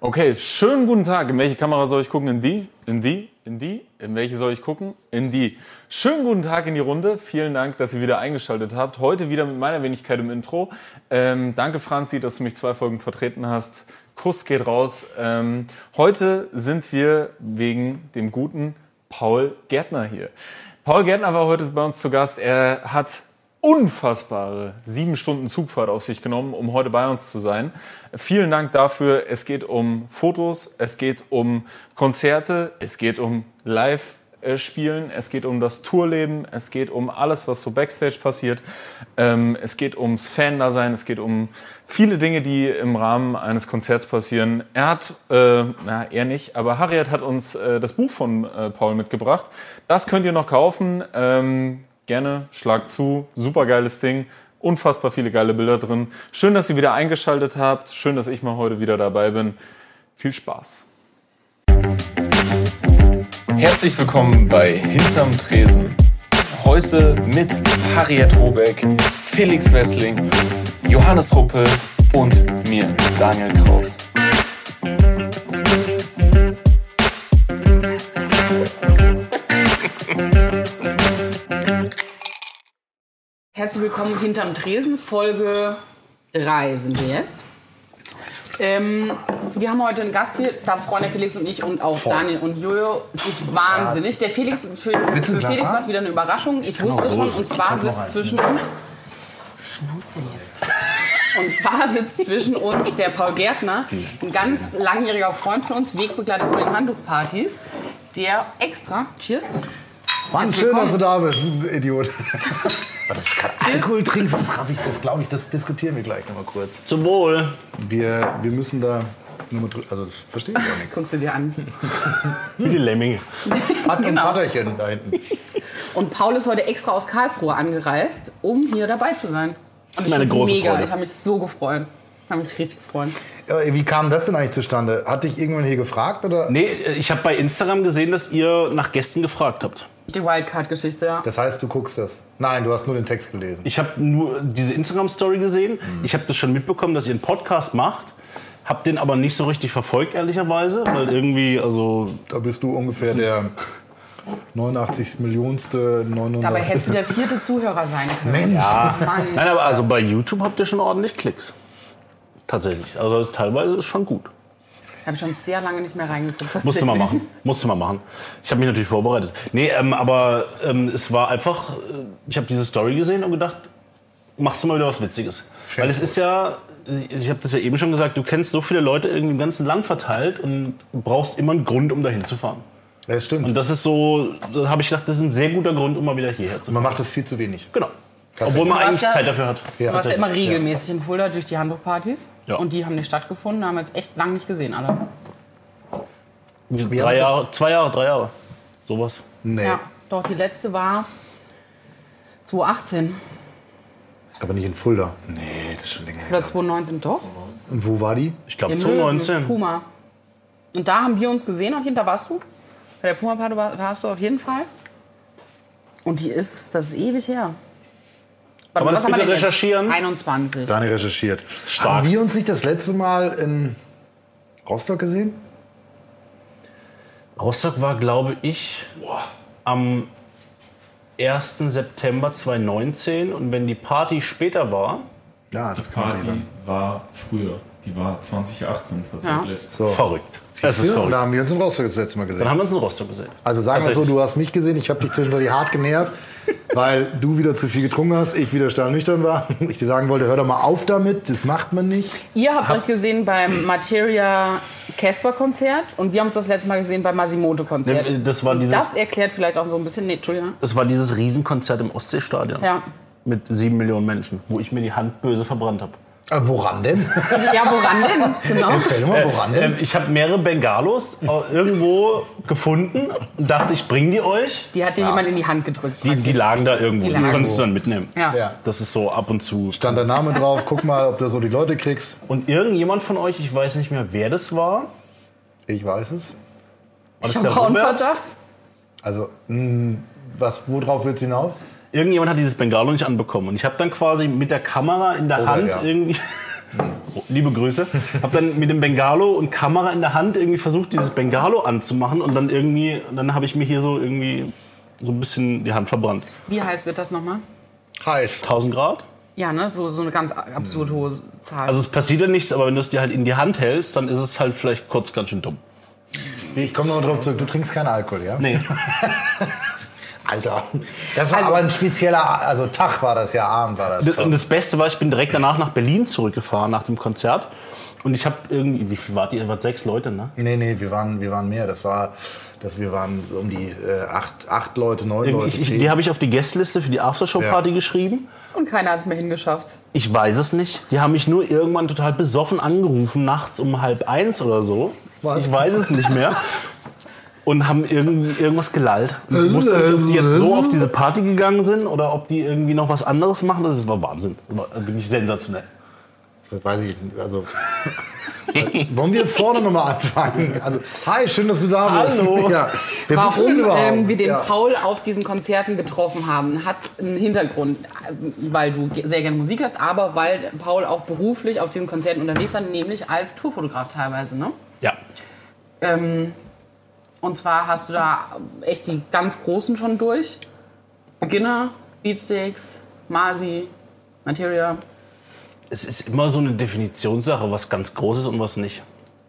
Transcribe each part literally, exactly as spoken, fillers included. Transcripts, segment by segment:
Okay, schönen guten Tag. In welche Kamera soll ich gucken? In die? In die? In die? In welche soll ich gucken? In die. Schönen guten Tag in die Runde. Vielen Dank, dass ihr wieder eingeschaltet habt. Heute wieder mit meiner Wenigkeit im Intro. Ähm, danke, Franzi, dass du mich zwei Folgen vertreten hast. Kuss geht raus. Ähm, heute sind wir wegen dem guten Paul Gärtner hier. Paul Gärtner war heute bei uns zu Gast. Er hat unfassbare sieben Stunden Zugfahrt auf sich genommen, um heute bei uns zu sein. Vielen Dank dafür. Es geht um Fotos, es geht um Konzerte, es geht um Live-Spielen, es geht um das Tourleben, es geht um alles, was so Backstage passiert. Es geht ums Fan-Dasein, es geht um viele Dinge, die im Rahmen eines Konzerts passieren. Er hat, äh, na er nicht, aber Harriet hat uns äh, das Buch von äh, Paul mitgebracht. Das könnt ihr noch kaufen. Ähm, Gerne, schlag zu, super geiles Ding, unfassbar viele geile Bilder drin. Schön, dass ihr wieder eingeschaltet habt, schön, dass ich mal heute wieder dabei bin. Viel Spaß. Herzlich willkommen bei Hinterm Tresen. Heute mit Harriet Robeck, Felix Wessling, Johannes Ruppel und mir, Daniel Kraus. Herzlich willkommen hinterm Tresen, Folge drei sind wir jetzt. Ähm, wir haben heute einen Gast hier, da freuen der Felix und ich und auch Voll. Daniel und Jojo sich wahnsinnig. Der Felix, für, für Felix war es wieder eine Überraschung, ich wusste es schon, und zwar sitzt zwischen uns... Schnauze jetzt. Und zwar sitzt zwischen uns der Paul Gärtner, ein ganz langjähriger Freund von uns, Wegbegleiter von den Handtuchpartys, der extra, cheers, Mann, schön, dass du da bist, Idiot. Dass du gerade Alkohol trinkst, das raff ich, das glaube ich, das diskutieren wir gleich noch mal kurz. Zum Wohl. Wir, wir müssen da nur mal drüber, also das verstehe ich auch nicht. Guckst du dir an. Wie die Lemminge. Hat ein Genau. Vaterchen da hinten. Und Paul ist heute extra aus Karlsruhe angereist, um hier dabei zu sein. Und das ist meine find's große mega. Freude. Ich habe mich so gefreut. Ich habe mich richtig gefreut. Wie kam das denn eigentlich zustande? Hat dich irgendwann hier gefragt? Oder? Nee, ich habe bei Instagram gesehen, dass ihr nach Gästen gefragt habt. Die Wildcard-Geschichte, ja. Das heißt, du guckst das? Nein, du hast nur den Text gelesen. Ich habe nur diese Instagram-Story gesehen. Mhm. Ich habe das schon mitbekommen, dass ihr einen Podcast macht. Hab den aber nicht so richtig verfolgt, ehrlicherweise. Weil irgendwie, also... Da bist du ungefähr der neunundachtzig Millionste neunhundert. Dabei hättest du der vierte Zuhörer sein können. Mensch. Ja. Mann. Nein, aber also bei YouTube habt ihr schon ordentlich Klicks. Tatsächlich. Also das teilweise ist schon gut. Ich habe schon sehr lange nicht mehr reingeguckt. Musste mal machen. Musste mal machen. Ich habe mich natürlich vorbereitet. Nee, ähm, aber ähm, es war einfach, äh, ich habe diese Story gesehen und gedacht, machst du mal wieder was Witziges. Weil es ist ja, ich habe das ja eben schon gesagt, du kennst so viele Leute irgendwie im ganzen Land verteilt und brauchst immer einen Grund, um dahin zu fahren. Das stimmt. Und das ist so, da habe ich gedacht, das ist ein sehr guter Grund, um mal wieder hierher zu fahren. Man macht das viel zu wenig. Genau. Obwohl man eigentlich ja, Zeit dafür hat. Du warst ja immer regelmäßig in Fulda durch die Handtuchpartys. Ja. Und die haben nicht stattgefunden, haben wir jetzt echt lange nicht gesehen, alle. Drei Jahre, zwei Jahre, drei Jahre. Sowas. Nee. Ja, doch, die letzte war zwanzig achtzehn. Aber nicht in Fulda. Nee, das ist schon länger her. Oder zwanzig neunzehn, doch. Und wo war die? Ich glaube In zwanzig Möwen, neunzehn. Puma. Und da haben wir uns gesehen, auch hinter warst du. Bei der Puma-Party war- warst du auf jeden Fall. Und die ist, das ist ewig her. Kann man das Was haben wir bitte denn jetzt? recherchieren? einundzwanzig. Daniel recherchiert. Stark. Haben wir uns nicht das letzte Mal in Rostock gesehen? Rostock war, glaube ich, am ersten September zweitausendneunzehn. Und wenn die Party später war, Ja, Die das kann Party sein. war früher. Die war zwanzig achtzehn tatsächlich. So. verrückt. Das ist Und verrückt. da haben wir uns in Rostock das letzte Mal gesehen. Dann haben wir uns in Rostock gesehen. Also sagen wir so, Tatsächlich. du hast mich gesehen, ich habe dich zwischendurch hart genervt, weil du wieder zu viel getrunken hast, ich wieder stahlnüchtern war. Ich dir sagen wollte, hör doch mal auf damit, das macht man nicht. Ihr habt euch gesehen beim Materia Casper Konzert und wir haben uns das letzte Mal gesehen beim Masimoto Konzert. Nee, das war Und dieses- das erklärt vielleicht auch so ein bisschen, nee, Entschuldigung. Es war dieses Riesenkonzert im Ostseestadion Ja. mit sieben Millionen Menschen, wo ich mir die Hand böse verbrannt habe. Äh, woran denn? Ja, woran denn? Genau. Erzähl mal, woran denn? Ähm, ich habe mehrere Bengalos äh, irgendwo gefunden und dachte, ich bringe die euch. Die hat dir jemand in die Hand gedrückt. Die, die lagen da irgendwo, Die die, lagen konntest du dann mitnehmen. Ja. Ja. Das ist so ab und zu. Stand der Name drauf, guck mal, ob du so die Leute kriegst. Und irgendjemand von euch, ich weiß nicht mehr, wer das war. Ich weiß es. War Ich das habe der auch einen Robert? Verdacht. Also, mh, was, worauf wird's hinaus? Irgendjemand hat dieses Bengalo nicht anbekommen. Und ich habe dann quasi mit der Kamera in der Robert, Hand ja. irgendwie Liebe Grüße. Hab dann mit dem Bengalo und Kamera in der Hand irgendwie versucht, dieses Bengalo anzumachen und dann irgendwie, dann habe ich mir hier so irgendwie so ein bisschen die Hand verbrannt. Wie heiß wird das nochmal? Heiß. tausend Grad? Ja, ne? So, so eine ganz absurd hohe Zahl. Also es passiert ja nichts, aber wenn du es dir halt in die Hand hältst, dann ist es halt vielleicht kurz ganz schön dumm. Ich komme nochmal drauf zurück, du trinkst keinen Alkohol, ja? Nee. Alter, das war Also- aber ein spezieller, also Tag war das ja, Abend war das. Und das Beste war, ich bin direkt danach nach Berlin zurückgefahren, nach dem Konzert. Und ich habe irgendwie, wie viel wart ihr? Ihr wart sechs Leute, ne? Nee, nee, wir waren, wir waren mehr. Das war, das, wir waren um die äh, acht, acht Leute, neun Leute. Ich, ich, zehn. die habe ich auf die Gästeliste für die Aftershow-Party Ja. geschrieben. Und keiner hat es mehr hingeschafft. Ich weiß es nicht. Die haben mich nur irgendwann total besoffen angerufen, nachts um halb eins oder so. Was? Ich weiß es nicht mehr. Und haben irgendwie irgendwas gelallt. Und ich wusste nicht, ob die jetzt so auf diese Party gegangen sind oder ob die irgendwie noch was anderes machen. Das war Wahnsinn. Da bin ich sensationell. Das weiß ich nicht. Also, wollen wir vorne nochmal anfangen? Also, hi, schön, dass du da bist. Hallo. Ja. Wer bist du denn Warum überhaupt? ähm, wir den Ja. Paul auf diesen Konzerten getroffen haben, hat einen Hintergrund, weil du ge- sehr gerne Musik hast, aber weil Paul auch beruflich auf diesen Konzerten unterwegs war, nämlich als Tourfotograf teilweise. Ne? Ja. Ähm, und zwar hast du da echt die ganz Großen schon durch. Beginner, Beatsticks, Masi, Materia. Es ist immer so eine Definitionssache, was ganz groß ist und was nicht.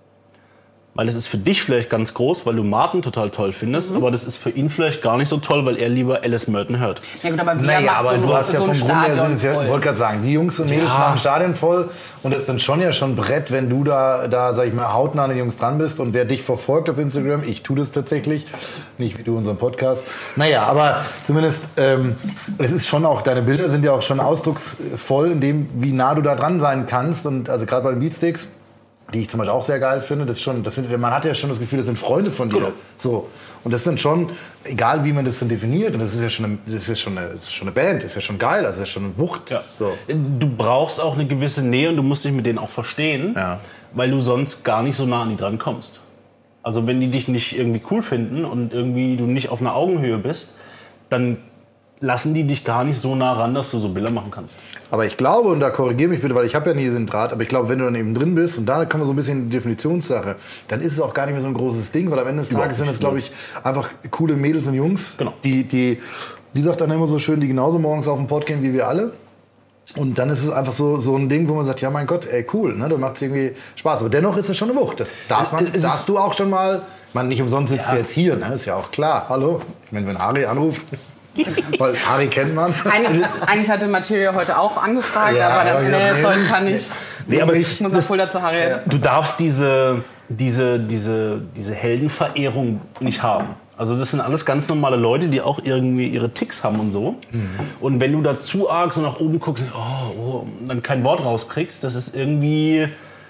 Weil es ist für dich vielleicht ganz groß, weil du Martin total toll findest, aber das ist für ihn vielleicht gar nicht so toll, weil er lieber Alice Merton hört. Ja gut, aber wer Naja, macht aber so, du hast ja so vom ein Grunde her Stadion sind es ja, voll? ich wollte gerade sagen, die Jungs und Mädels Ja. machen Stadion voll und das ist dann schon ja schon Brett, wenn du da, da sag ich mal, hautnah an den Jungs dran bist und wer dich verfolgt auf Instagram, ich tue das tatsächlich, nicht wie du unseren Podcast. Naja, aber zumindest, ähm, es ist schon auch, deine Bilder sind ja auch schon ausdrucksvoll in dem, wie nah du da dran sein kannst und also gerade bei den Beatsticks, die ich zum Beispiel auch sehr geil finde, das ist schon, das sind, man hat ja schon das Gefühl, das sind Freunde von dir. So. Und das sind schon, egal wie man das dann definiert, und das ist ja schon eine, das ist schon eine, das ist schon eine Band, das ist ja schon geil, das ist ja schon eine Wucht. Ja. So. Du brauchst auch eine gewisse Nähe und du musst dich mit denen auch verstehen, Ja. weil du sonst gar nicht so nah an die dran kommst. Also wenn die dich nicht irgendwie cool finden und irgendwie du nicht auf einer Augenhöhe bist, dann lassen die dich gar nicht so nah ran, dass du so Bilder machen kannst. Aber ich glaube, und da korrigiere mich bitte, weil ich habe ja nie diesen Draht, aber ich glaube, wenn du dann eben drin bist, und da kommen wir so ein bisschen in die Definitionssache, dann ist es auch gar nicht mehr so ein großes Ding, weil am Ende des Tages sind es, glaube ich, einfach coole Mädels und Jungs, Genau. die, die, wie sagt dann immer so schön, die genauso morgens auf den Pott gehen wie wir alle. Und dann ist es einfach so, so ein Ding, wo man sagt, ja mein Gott, ey cool, ne, da macht es irgendwie Spaß. Aber dennoch ist es schon eine Wucht. Das darf man, Es ist- darfst du auch schon mal, man nicht umsonst sitzt Ja. du jetzt hier, ne, ist ja auch klar. Hallo, ich meine, wenn Harry anruft, weil Harry kennt man. Eigentlich, eigentlich hatte Materia heute auch angefragt, Ja, aber ja, dann, ja, nee, nee. das kann ich. Nee, aber Ich muss nach Fulda zu Harriet. Du darfst diese, diese, diese, diese Heldenverehrung nicht haben. Also das sind alles ganz normale Leute, die auch irgendwie ihre Ticks haben und so. Und wenn du da zu arg so nach oben guckst und oh, oh, dann kein Wort rauskriegst, das ist irgendwie,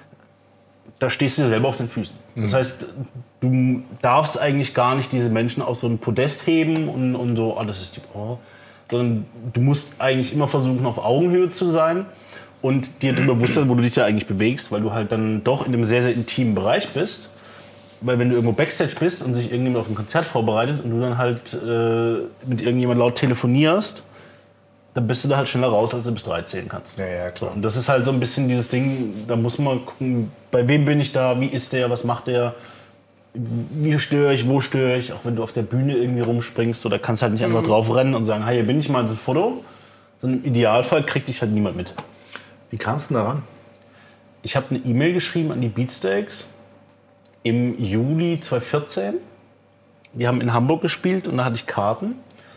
da stehst du dir selber auf den Füßen. Das heißt, du darfst eigentlich gar nicht diese Menschen auf so ein Podest heben und, und so, oh, das ist die, oh, sondern du musst eigentlich immer versuchen, auf Augenhöhe zu sein und dir darüber bewusst sein, wo du dich da eigentlich bewegst, weil du halt dann doch in einem sehr, sehr intimen Bereich bist. Weil wenn du irgendwo Backstage bist und sich irgendjemand auf ein Konzert vorbereitet und du dann halt äh, mit irgendjemand laut telefonierst, dann bist du da halt schneller raus, als du bis drei zählen kannst. Ja, ja, klar. So, und das ist halt so ein bisschen dieses Ding, da muss man gucken, bei wem bin ich da, wie ist der, was macht der, wie störe ich, wo störe ich, auch wenn du auf der Bühne irgendwie rumspringst, so, da kannst du halt nicht einfach drauf rennen und sagen, hey, hier bin ich mal, das Foto. Sondern im Idealfall kriegt dich halt niemand mit. Wie kamst du denn daran? Ich habe eine E-Mail geschrieben an die Beatsteaks im Juli zweitausendvierzehn. Die haben in Hamburg gespielt und da hatte ich Karten.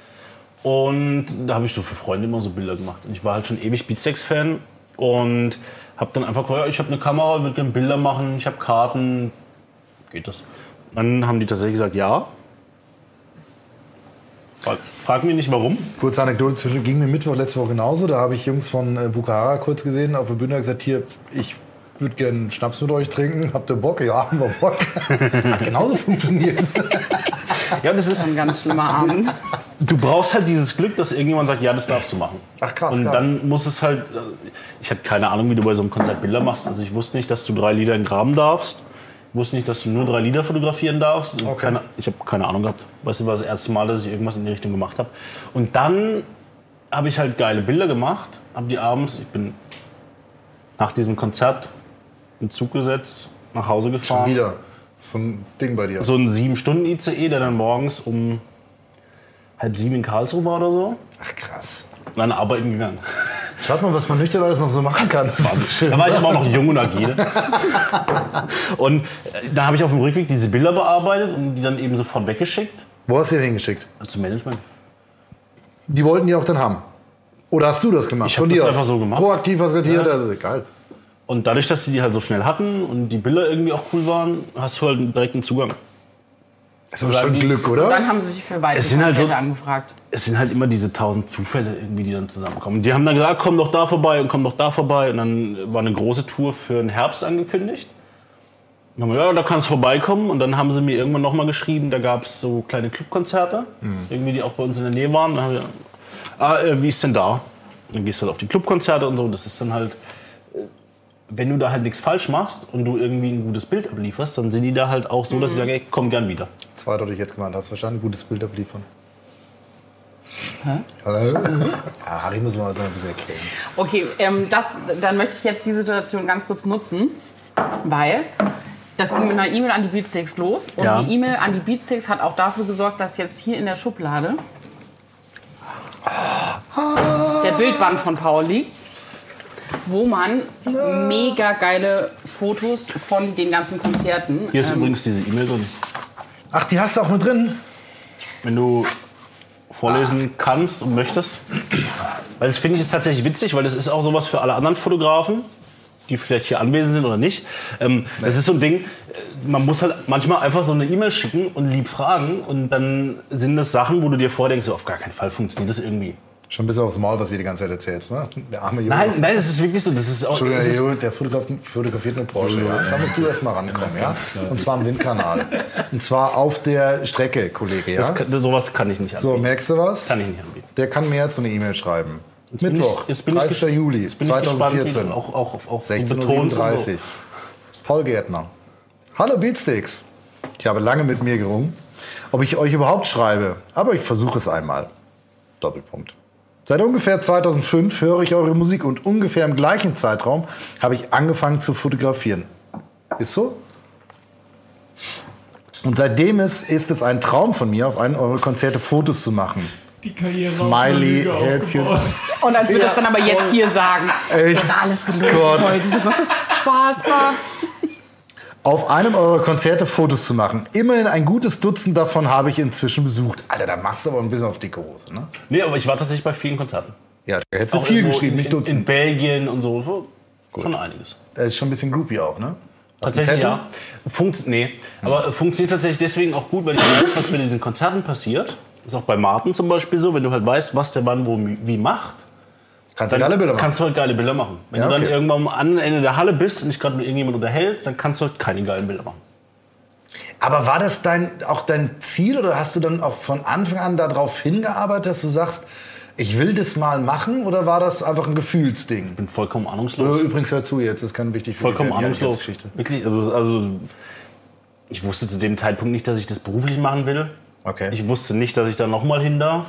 Und da habe ich so für Freunde immer so Bilder gemacht. Und ich war halt schon ewig Beatsteaks-Fan und habe dann einfach gesagt, ja, ich habe eine Kamera, würde gerne Bilder machen, ich habe Karten, geht das? Dann haben die tatsächlich gesagt, ja. Frag, frag mich nicht, warum. Kurze Anekdote, zwischen- ging mir Mittwoch letzte Woche genauso. Da habe ich Jungs von äh, Bukhara kurz gesehen auf der Bühne und gesagt, hier, ich würde gerne Schnaps mit euch trinken. Habt ihr Bock? Ja, haben wir Bock. Hat genauso funktioniert. Ja, das ist, Ein ganz schlimmer Abend. du brauchst halt dieses Glück, dass irgendjemand sagt, ja, das darfst du machen. Ach, krass, Und geil. dann muss es halt, äh, ich hatte keine Ahnung, wie du bei so einem Konzert Bilder machst. Also ich wusste nicht, dass du drei Lieder in den Graben darfst. Ich wusste nicht, dass du nur drei Lieder fotografieren darfst. Okay. Keine, ich habe keine Ahnung gehabt. Weißt du, war das erste Mal, dass ich irgendwas in die Richtung gemacht habe. Und dann habe ich halt geile Bilder gemacht. Habe die abends, ich bin nach diesem Konzert in Zug gesetzt, nach Hause gefahren. Schon wieder so ein Ding bei dir. So ein sieben Stunden I C E, der dann morgens um halb sieben in Karlsruhe war oder so. Ach krass. Und dann arbeiten gegangen. Schaut mal, was man nüchtern alles noch so machen kann. Das ist schön. Da war ich aber auch noch jung und agil. Und äh, da habe ich auf dem Rückweg diese Bilder bearbeitet und die dann eben sofort weggeschickt. Wo hast du die hingeschickt? Zum Management. Die wollten die auch dann haben. Oder hast du das gemacht? Ich hab das einfach so gemacht. Proaktiv was retiert, Ja. also egal. Und dadurch, dass sie die halt so schnell hatten und die Bilder irgendwie auch cool waren, hast du halt direkt einen Zugang. Das ist schon Glück, oder? Dann haben sie sich für weitere Es sind halt Konzerte so- angefragt. Es sind halt immer diese tausend Zufälle irgendwie, die dann zusammenkommen. Die haben dann gesagt, komm doch da vorbei und komm doch da vorbei. Und dann war eine große Tour für den Herbst angekündigt. Und dann haben wir, ja, da kannst du vorbeikommen. Und dann haben sie mir irgendwann nochmal geschrieben, da gab es so kleine Clubkonzerte, irgendwie, die auch bei uns in der Nähe waren. Dann haben wir, ah, äh, wie ist denn da? Dann gehst du halt auf die Clubkonzerte und so. Das ist dann halt, äh, wenn du da halt nichts falsch machst und du irgendwie ein gutes Bild ablieferst, dann sind die da halt auch so, dass sie sagen, ey, komm gern wieder. Zweideutig jetzt gemeint. Hast du verstanden? Gutes Bild abliefern. Hä? Hallo? Ja, Harry muss man also ein bisschen erklären. Okay, ähm, das, dann möchte ich jetzt die Situation ganz kurz nutzen, weil das ging mit einer E-Mail an die Beatsteaks los. Und Ja. die E-Mail an die Beatsteaks hat auch dafür gesorgt, dass jetzt hier in der Schublade der Bildband von Paul liegt, wo man mega geile Fotos von den ganzen Konzerten. Hier ist ähm, übrigens diese E-Mail drin. Ach, die hast du auch mit drin? Wenn du vorlesen kannst und möchtest. Weil das finde ich ist tatsächlich witzig, weil das ist auch sowas für alle anderen Fotografen, die vielleicht hier anwesend sind oder nicht. Ähm, das ist so ein Ding, äh, man muss halt manchmal einfach so eine E-Mail schicken und lieb fragen und dann sind das Sachen, wo du dir vordenkst, so, auf gar keinen Fall funktioniert das irgendwie. Schon bis aufs Maul, was ihr die ganze Zeit erzählst, ne? Der arme Junge. Nein, nein, das ist wirklich so. Das ist auch, Entschuldigung, das der, ist, Junge, der fotografiert, fotografiert nur Porsche, ja. Da musst du erst mal rankommen, ja? Und zwar am Windkanal. Und zwar auf der Strecke, Kollege, ja? das, kann- sowas kann ich nicht So, anbieten. merkst du was? Kann ich nicht anbieten. Der kann mir jetzt so eine E-Mail schreiben. bin Mittwoch, ich- jetzt bin ich dreißigster ges- Juli Jetzt bin ich gespannt, wie zweitausendvierzehn. du auch, auch, auch sechzehn Uhr betonst und siebenunddreißig. Paul Gärtner. Hallo Beatsteaks. Ich habe lange mit mir gerungen, ob ich euch überhaupt schreibe, aber ich versuche es einmal. Doppelpunkt. Seit ungefähr zweitausendfünf höre ich eure Musik und ungefähr im gleichen Zeitraum habe ich angefangen zu fotografieren. Ist so? Und seitdem ist, ist es ein Traum von mir, auf einem eurer Konzerte Fotos zu machen. Die Karriere Smiley, Herzchen. Und als wir Ja. das dann aber jetzt hier sagen, Echt? das war alles gelogen Gott. heute. Spaß war. Auf einem eurer Konzerte Fotos zu machen. Immerhin ein gutes Dutzend davon habe ich inzwischen besucht. Alter, da machst du aber ein bisschen auf dicke Hose, ne? Nee, aber ich war tatsächlich bei vielen Konzerten. Ja, da hättest du Auch viel irgendwo geschrieben, in, nicht in, in Dutzend. Belgien und so. so schon einiges. Das ist schon ein bisschen groupie auch, ne? Hast du ein Tatsächlich Tattoo? ja. Funkt, nee. Aber funktioniert tatsächlich deswegen auch gut, weil ich weiß, was bei diesen Konzerten passiert. Ist auch bei Martin zum Beispiel so, wenn du halt weißt, was der wann wo wie macht. Kannst du Dann geile Bilder machen. kannst du halt geile Bilder machen. Wenn Ja, du dann okay. irgendwann am anderen Ende der Halle bist und dich gerade mit irgendjemandem unterhältst, dann kannst du halt keine geilen Bilder machen. Aber war das dein, auch dein Ziel oder hast du dann auch von Anfang an darauf hingearbeitet, dass du sagst, ich will das mal machen, oder war das einfach ein Gefühlsding? Ich bin vollkommen Oh, ahnungslos. übrigens, hör zu jetzt, das kann wichtig für Vollkommen die ahnungslos. Geschichte. Wirklich, also, also ich wusste zu dem Zeitpunkt nicht, dass ich das beruflich machen will. Okay. Ich wusste nicht, dass ich da noch mal hin darf.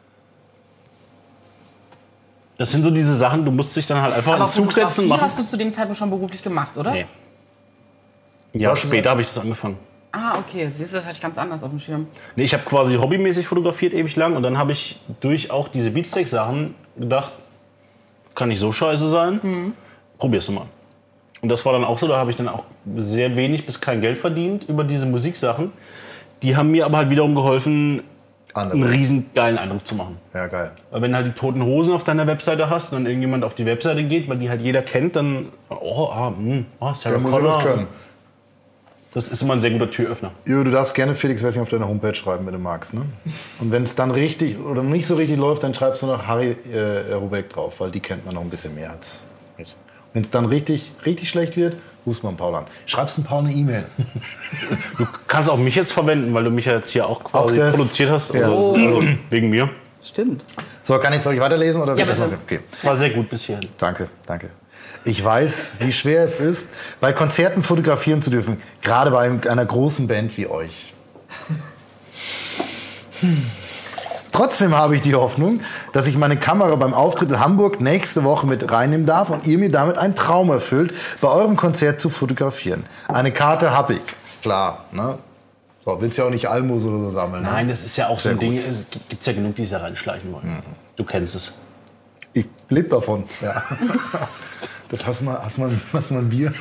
Das sind so diese Sachen, du musst dich dann halt einfach in Aber den Zug setzen Fotografie und machen. hast du zu dem Zeitpunkt schon beruflich gemacht, oder? Nee. Ja, Was ist später das? habe ich das angefangen. Ah, okay. Siehst du, das hatte ich ganz anders auf dem Schirm. Nee, ich habe quasi hobbymäßig fotografiert ewig lang und dann habe ich durch auch diese Beatsteaks-Sachen gedacht, kann nicht so scheiße sein, Mhm. probier's mal. Und das war dann auch so, da habe ich dann auch sehr wenig bis kein Geld verdient über diese Musiksachen. Die haben mir aber halt wiederum geholfen, einen Andere. riesen geilen Eindruck zu machen. Ja, geil. Weil wenn du halt die Toten Hosen auf deiner Webseite hast und dann irgendjemand auf die Webseite geht, weil die halt jeder kennt, dann, oh, ah, mh, oh, Sarah Der muss ja was Connor. können. Das ist immer ein sehr guter Türöffner. Jo, du darfst gerne Felix Wessing auf deiner Homepage schreiben, wenn du magst. Ne? Und wenn es dann richtig oder nicht so richtig läuft, dann schreibst du noch Harry äh, Rubeck drauf, weil die kennt man noch ein bisschen mehr als mich. Wenn es dann richtig, richtig schlecht wird, rufst man Paul an. Schreibst du Paul eine E-Mail. Du kannst auch mich jetzt verwenden, weil du mich ja jetzt hier auch quasi Auch das? produziert hast. Ja. Also, also wegen mir. Stimmt. So, kann ich, soll ich weiterlesen? Oder Ja, wird das bitte. noch? Okay. War sehr gut bis hierhin. Danke, danke. Ich weiß, wie schwer es ist, bei Konzerten fotografieren zu dürfen. Gerade bei einem- einer großen Band wie euch. Hm. Trotzdem habe ich die Hoffnung, dass ich meine Kamera beim Auftritt in Hamburg nächste Woche mit reinnehmen darf und ihr mir damit einen Traum erfüllt, bei eurem Konzert zu fotografieren. Eine Karte habe ich. Klar, ne? So, willst ja auch nicht Almos oder so sammeln. Ne? Nein, das ist ja auch Sehr so ein gut. Ding, es gibt ja genug, die sich da reinschleichen wollen. Mhm. Du kennst es. Ich lebe davon, ja. Das hast du mal, hast du mal, hast du mal ein Bier?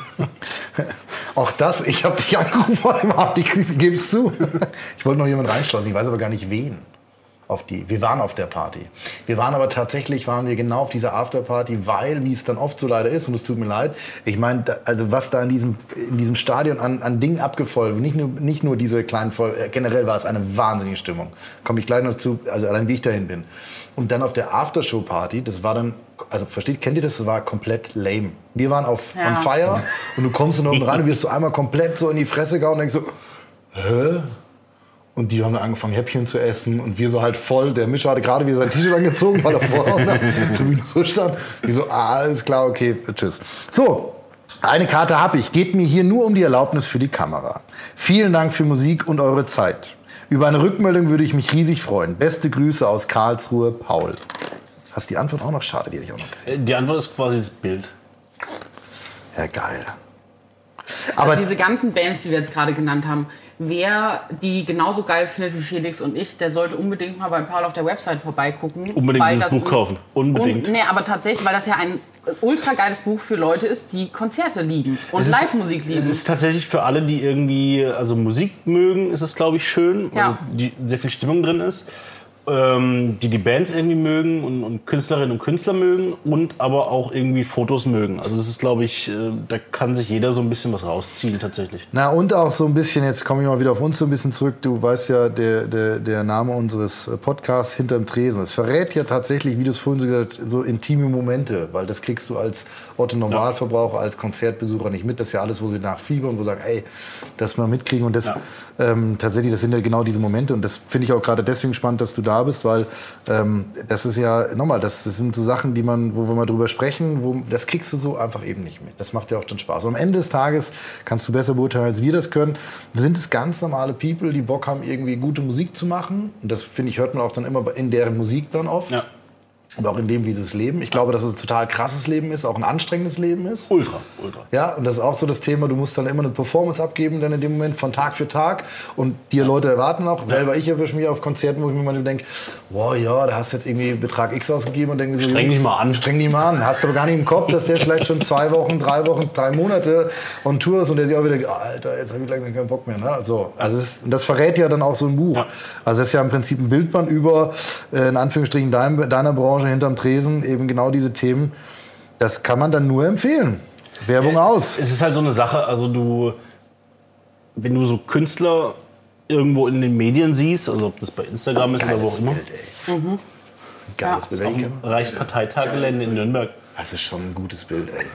Auch das, ich habe dich angerufen, ich gebe es zu. Ich wollte noch jemanden reinschleusen, ich weiß aber gar nicht wen. Auf die. Wir waren auf der Party. Wir waren aber tatsächlich, waren wir genau auf dieser Afterparty, weil, wie es dann oft so leider ist, und es tut mir leid, ich meine, also was da in diesem, in diesem Stadion an, an Dingen abgefolgt wird, nicht nur, nicht nur diese kleinen Voll, generell war es eine wahnsinnige Stimmung. Komme ich gleich noch zu, also allein wie ich dahin bin. Und dann auf der Aftershow-Party, das war dann, also versteht, kennt ihr das? Das war komplett lame. Wir waren auf Ja. on fire und du kommst dann oben rein und wirst so einmal komplett so in die Fresse gehauen und denkst so, hä? Und die haben dann angefangen, Häppchen zu essen. Und wir so halt voll. Der Mischer hatte gerade wieder sein T-Shirt angezogen, weil er vorher auf der Tribüne so stand. Die so, ah, alles klar, okay, tschüss. So, eine Karte habe ich. Geht mir hier nur um die Erlaubnis für die Kamera. Vielen Dank für Musik und eure Zeit. Über eine Rückmeldung würde ich mich riesig freuen. Beste Grüße aus Karlsruhe, Paul. Hast die Antwort auch noch? Schade, die hätte ich auch noch gesehen. Die Antwort ist quasi das Bild. Ja, geil. Aber Also diese ganzen Bands, die wir jetzt gerade genannt haben, wer die genauso geil findet wie Felix und ich, der sollte unbedingt mal bei Paul auf der Website vorbeigucken. Unbedingt weil dieses das Buch ein- kaufen. Unbedingt. Und, nee, aber tatsächlich, weil das ja ein ultra geiles Buch für Leute ist, die Konzerte lieben und Es ist- Live-Musik Es lieben. ist tatsächlich für alle, die irgendwie also Musik mögen, ist es, glaube ich, schön, weil Ja. es- die sehr viel Stimmung drin ist. Ähm, die die Bands irgendwie mögen und, und Künstlerinnen und Künstler mögen und aber auch irgendwie Fotos mögen. Also das ist, glaube ich, äh, da kann sich jeder so ein bisschen was rausziehen tatsächlich. Na und auch so ein bisschen, jetzt komme ich mal wieder auf uns so ein bisschen zurück, du weißt ja, der, der, der Name unseres Podcasts Hinterm Tresen. Es verrät ja tatsächlich, wie du es vorhin so gesagt hast, so intime Momente, weil das kriegst du als Otto-Normalverbraucher, als Konzertbesucher nicht mit. Das ist ja alles, wo sie nachfiebern und wo sie sagen, ey, das mal mitkriegen. Und das Ja. ähm, tatsächlich, das sind ja genau diese Momente. Und das finde ich auch gerade deswegen spannend, dass du da bist, weil ähm, das ist ja, nochmal, das, das sind so Sachen, die man, wo wir mal drüber sprechen, wo, das kriegst du so einfach eben nicht mit. Das macht ja auch dann Spaß. Und am Ende des Tages kannst du besser beurteilen, als wir das können. Sind es ganz normale People, die Bock haben, irgendwie gute Musik zu machen. Und das, finde ich, hört man auch dann immer in deren Musik dann oft. Ja. Und auch in dem, wie sie es leben. Ich glaube, dass es ein total krasses Leben ist, auch ein anstrengendes Leben ist. Ultra, ultra. Ja, und das ist auch so das Thema, du musst dann immer eine Performance abgeben, dann in dem Moment von Tag für Tag. Und dir Leute erwarten auch. Selber ich erwische mich auf Konzerten, wo ich mir mal denke, wow, ja, da hast du jetzt irgendwie Betrag X ausgegeben und denke mir so, Streng dich mal an. Streng dich mal an. Hast du aber gar nicht im Kopf, dass der vielleicht schon zwei Wochen, drei Wochen, drei Monate on Tour ist und der sich auch wieder denkt, Alter, jetzt habe ich gleich keinen Bock mehr. Ne? Also, also das, das verrät ja dann auch so ein Buch. Ja. Also das ist ja im Prinzip ein Bildband über, äh, in Anführungsstrichen, dein, deiner Branche hinterm Tresen, eben genau diese Themen. Das kann man dann nur empfehlen. Werbung aus. Es ist halt so eine Sache, also du, wenn du so Künstler irgendwo in den Medien siehst, also ob das bei Instagram ist oder wo auch immer, Mhm. Geiles Bild. auf dem Reichsparteitaggelände in Nürnberg. Das ist schon ein gutes Bild, ey.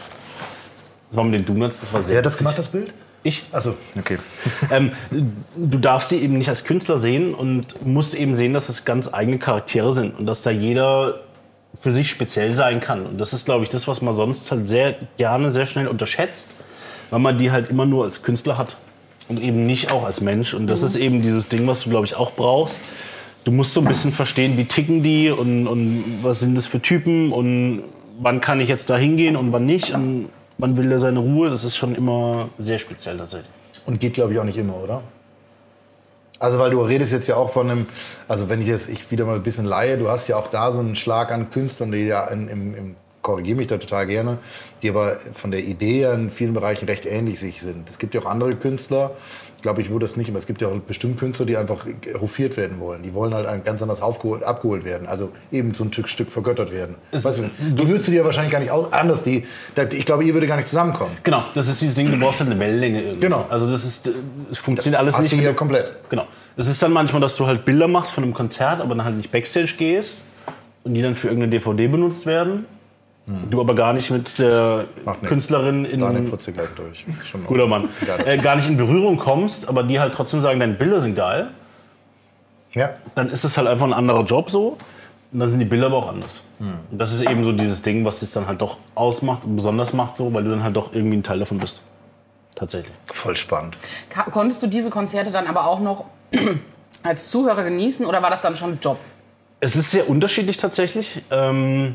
Das war mit den Donuts, das war sehr Wer hat das witzig. gemacht, das Bild? Ich. Achso, okay. Ähm, du darfst die eben nicht als Künstler sehen und musst eben sehen, dass es ganz eigene Charaktere sind und dass da jeder für sich speziell sein kann. Und das ist, glaube ich, das, was man sonst halt sehr gerne, sehr schnell unterschätzt, weil man die halt immer nur als Künstler hat und eben nicht auch als Mensch. Und das ist eben dieses Ding, was du, glaube ich, auch brauchst. Du musst so ein bisschen verstehen, wie ticken die und, und was sind das für Typen und wann kann ich jetzt da hingehen und wann nicht und wann will er seine Ruhe. Das ist schon immer sehr speziell tatsächlich. Und geht, glaube ich, auch nicht immer, oder? Also, weil du redest jetzt ja auch von einem, also wenn ich jetzt ich wieder mal ein bisschen leihe, du hast ja auch da so einen Schlag an Künstlern, die ja in, im, im korrigiere mich da total gerne, die aber von der Idee her in vielen Bereichen recht ähnlich sich sind. Es gibt ja auch andere Künstler, glaube ich, wo das nicht, aber es gibt ja auch bestimmt Künstler, die einfach hofiert werden wollen. Die wollen halt ganz anders aufgeholt, abgeholt werden, also eben so ein Stück, Stück vergöttert werden. Weißt du, die würdest du dir wahrscheinlich gar nicht aus, anders, die, ich glaube, ihr würde gar nicht zusammenkommen. Genau, das ist dieses Ding, du brauchst halt eine Wellenlänge irgendwie. Genau. Also das ist, es funktioniert alles Hast nicht. du hier mit- komplett. Genau. Es ist dann manchmal, dass du halt Bilder machst von einem Konzert, aber dann halt nicht Backstage gehst und die dann für irgendeine D V D benutzt werden. Du aber gar nicht mit der Macht nichts. Künstlerin in Daniel putzt gleich durch. Schon guter Mann, äh, gar nicht in Berührung kommst, aber die halt trotzdem sagen, deine Bilder sind geil. Ja. Dann ist es halt einfach ein anderer Job so. Und dann sind die Bilder aber auch anders. Und das ist eben so dieses Ding, was es dann halt doch ausmacht und besonders macht, so, weil du dann halt doch irgendwie ein Teil davon bist. Tatsächlich. Voll spannend. Ka- Konntest du diese Konzerte dann aber auch noch als Zuhörer genießen oder war das dann schon Job? Es ist sehr unterschiedlich tatsächlich. Ähm,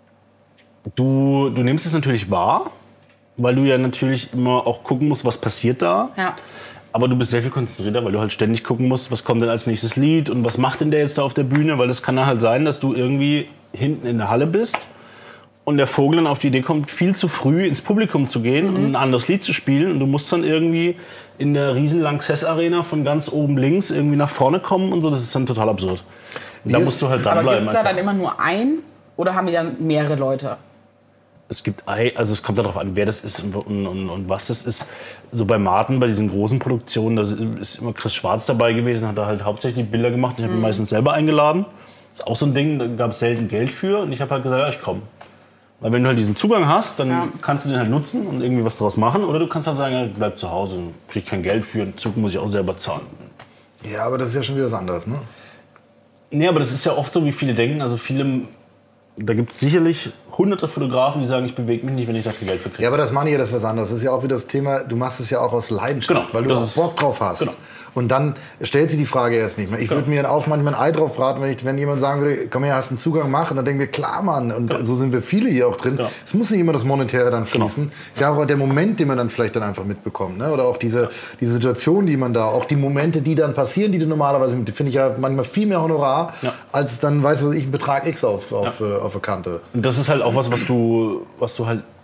du, du nimmst es natürlich wahr, weil du ja natürlich immer auch gucken musst, was passiert da. Ja. Aber du bist sehr viel konzentrierter, weil du halt ständig gucken musst, was kommt denn als nächstes Lied und was macht denn der jetzt da auf der Bühne. Weil es kann dann halt sein, dass du irgendwie hinten in der Halle bist und der Vogel dann auf die Idee kommt, viel zu früh ins Publikum zu gehen mhm. und ein anderes Lied zu spielen. Und du musst dann irgendwie in der riesen Lanxess Arena von ganz oben links irgendwie nach vorne kommen und so. Das ist dann total absurd. Da musst du halt dranbleiben. Aber gibt es da dann immer nur ein oder haben die dann mehrere Leute? Es gibt, also es kommt darauf an, wer das ist und, und, und was das ist. So bei Martin, bei diesen großen Produktionen, da ist immer Chris Schwarz dabei gewesen, hat da halt hauptsächlich Bilder gemacht. Ich habe ihn Mhm. meistens selber eingeladen. Das ist auch so ein Ding, da gab es selten Geld für. Und ich habe halt gesagt, ja, ich komme. Weil wenn du halt diesen Zugang hast, dann ja. kannst du den halt nutzen und irgendwie was draus machen. Oder du kannst halt sagen, ja, bleib zu Hause, krieg kein Geld für, den Zug muss ich auch selber zahlen. Ja, aber das ist ja schon wieder was anderes, ne? Nee, aber das ist ja oft so, wie viele denken. Also viele, da gibt es sicherlich hunderte Fotografen, die sagen, ich bewege mich nicht, wenn ich dafür Geld für kriege. Ja, aber das meine ich ja, das ist was anderes. Das ist ja auch wieder das Thema, du machst es ja auch aus Leidenschaft, Genau, weil du das auch ist- Bock drauf hast. genau. Und dann stellt sich die Frage erst nicht mehr. Ich Genau. würde mir auch manchmal ein Ei drauf braten, wenn, ich, wenn jemand sagen würde, komm her, hast einen Zugang, mach. Und dann denken wir, klar, Mann. Und so sind wir viele hier auch drin. Genau. Es muss nicht immer das Monetäre dann fließen. Es ist ja auch der Moment, den man dann vielleicht dann einfach mitbekommt. Ne? Oder auch diese, diese Situation, die man da, auch die Momente, die dann passieren, die du normalerweise, mit- finde ich ja manchmal viel mehr Honorar, Ja. als dann, weißt du, ich einen Betrag X auf, auf, äh, auf der Kante. Und das ist halt auch was, was du, was du halt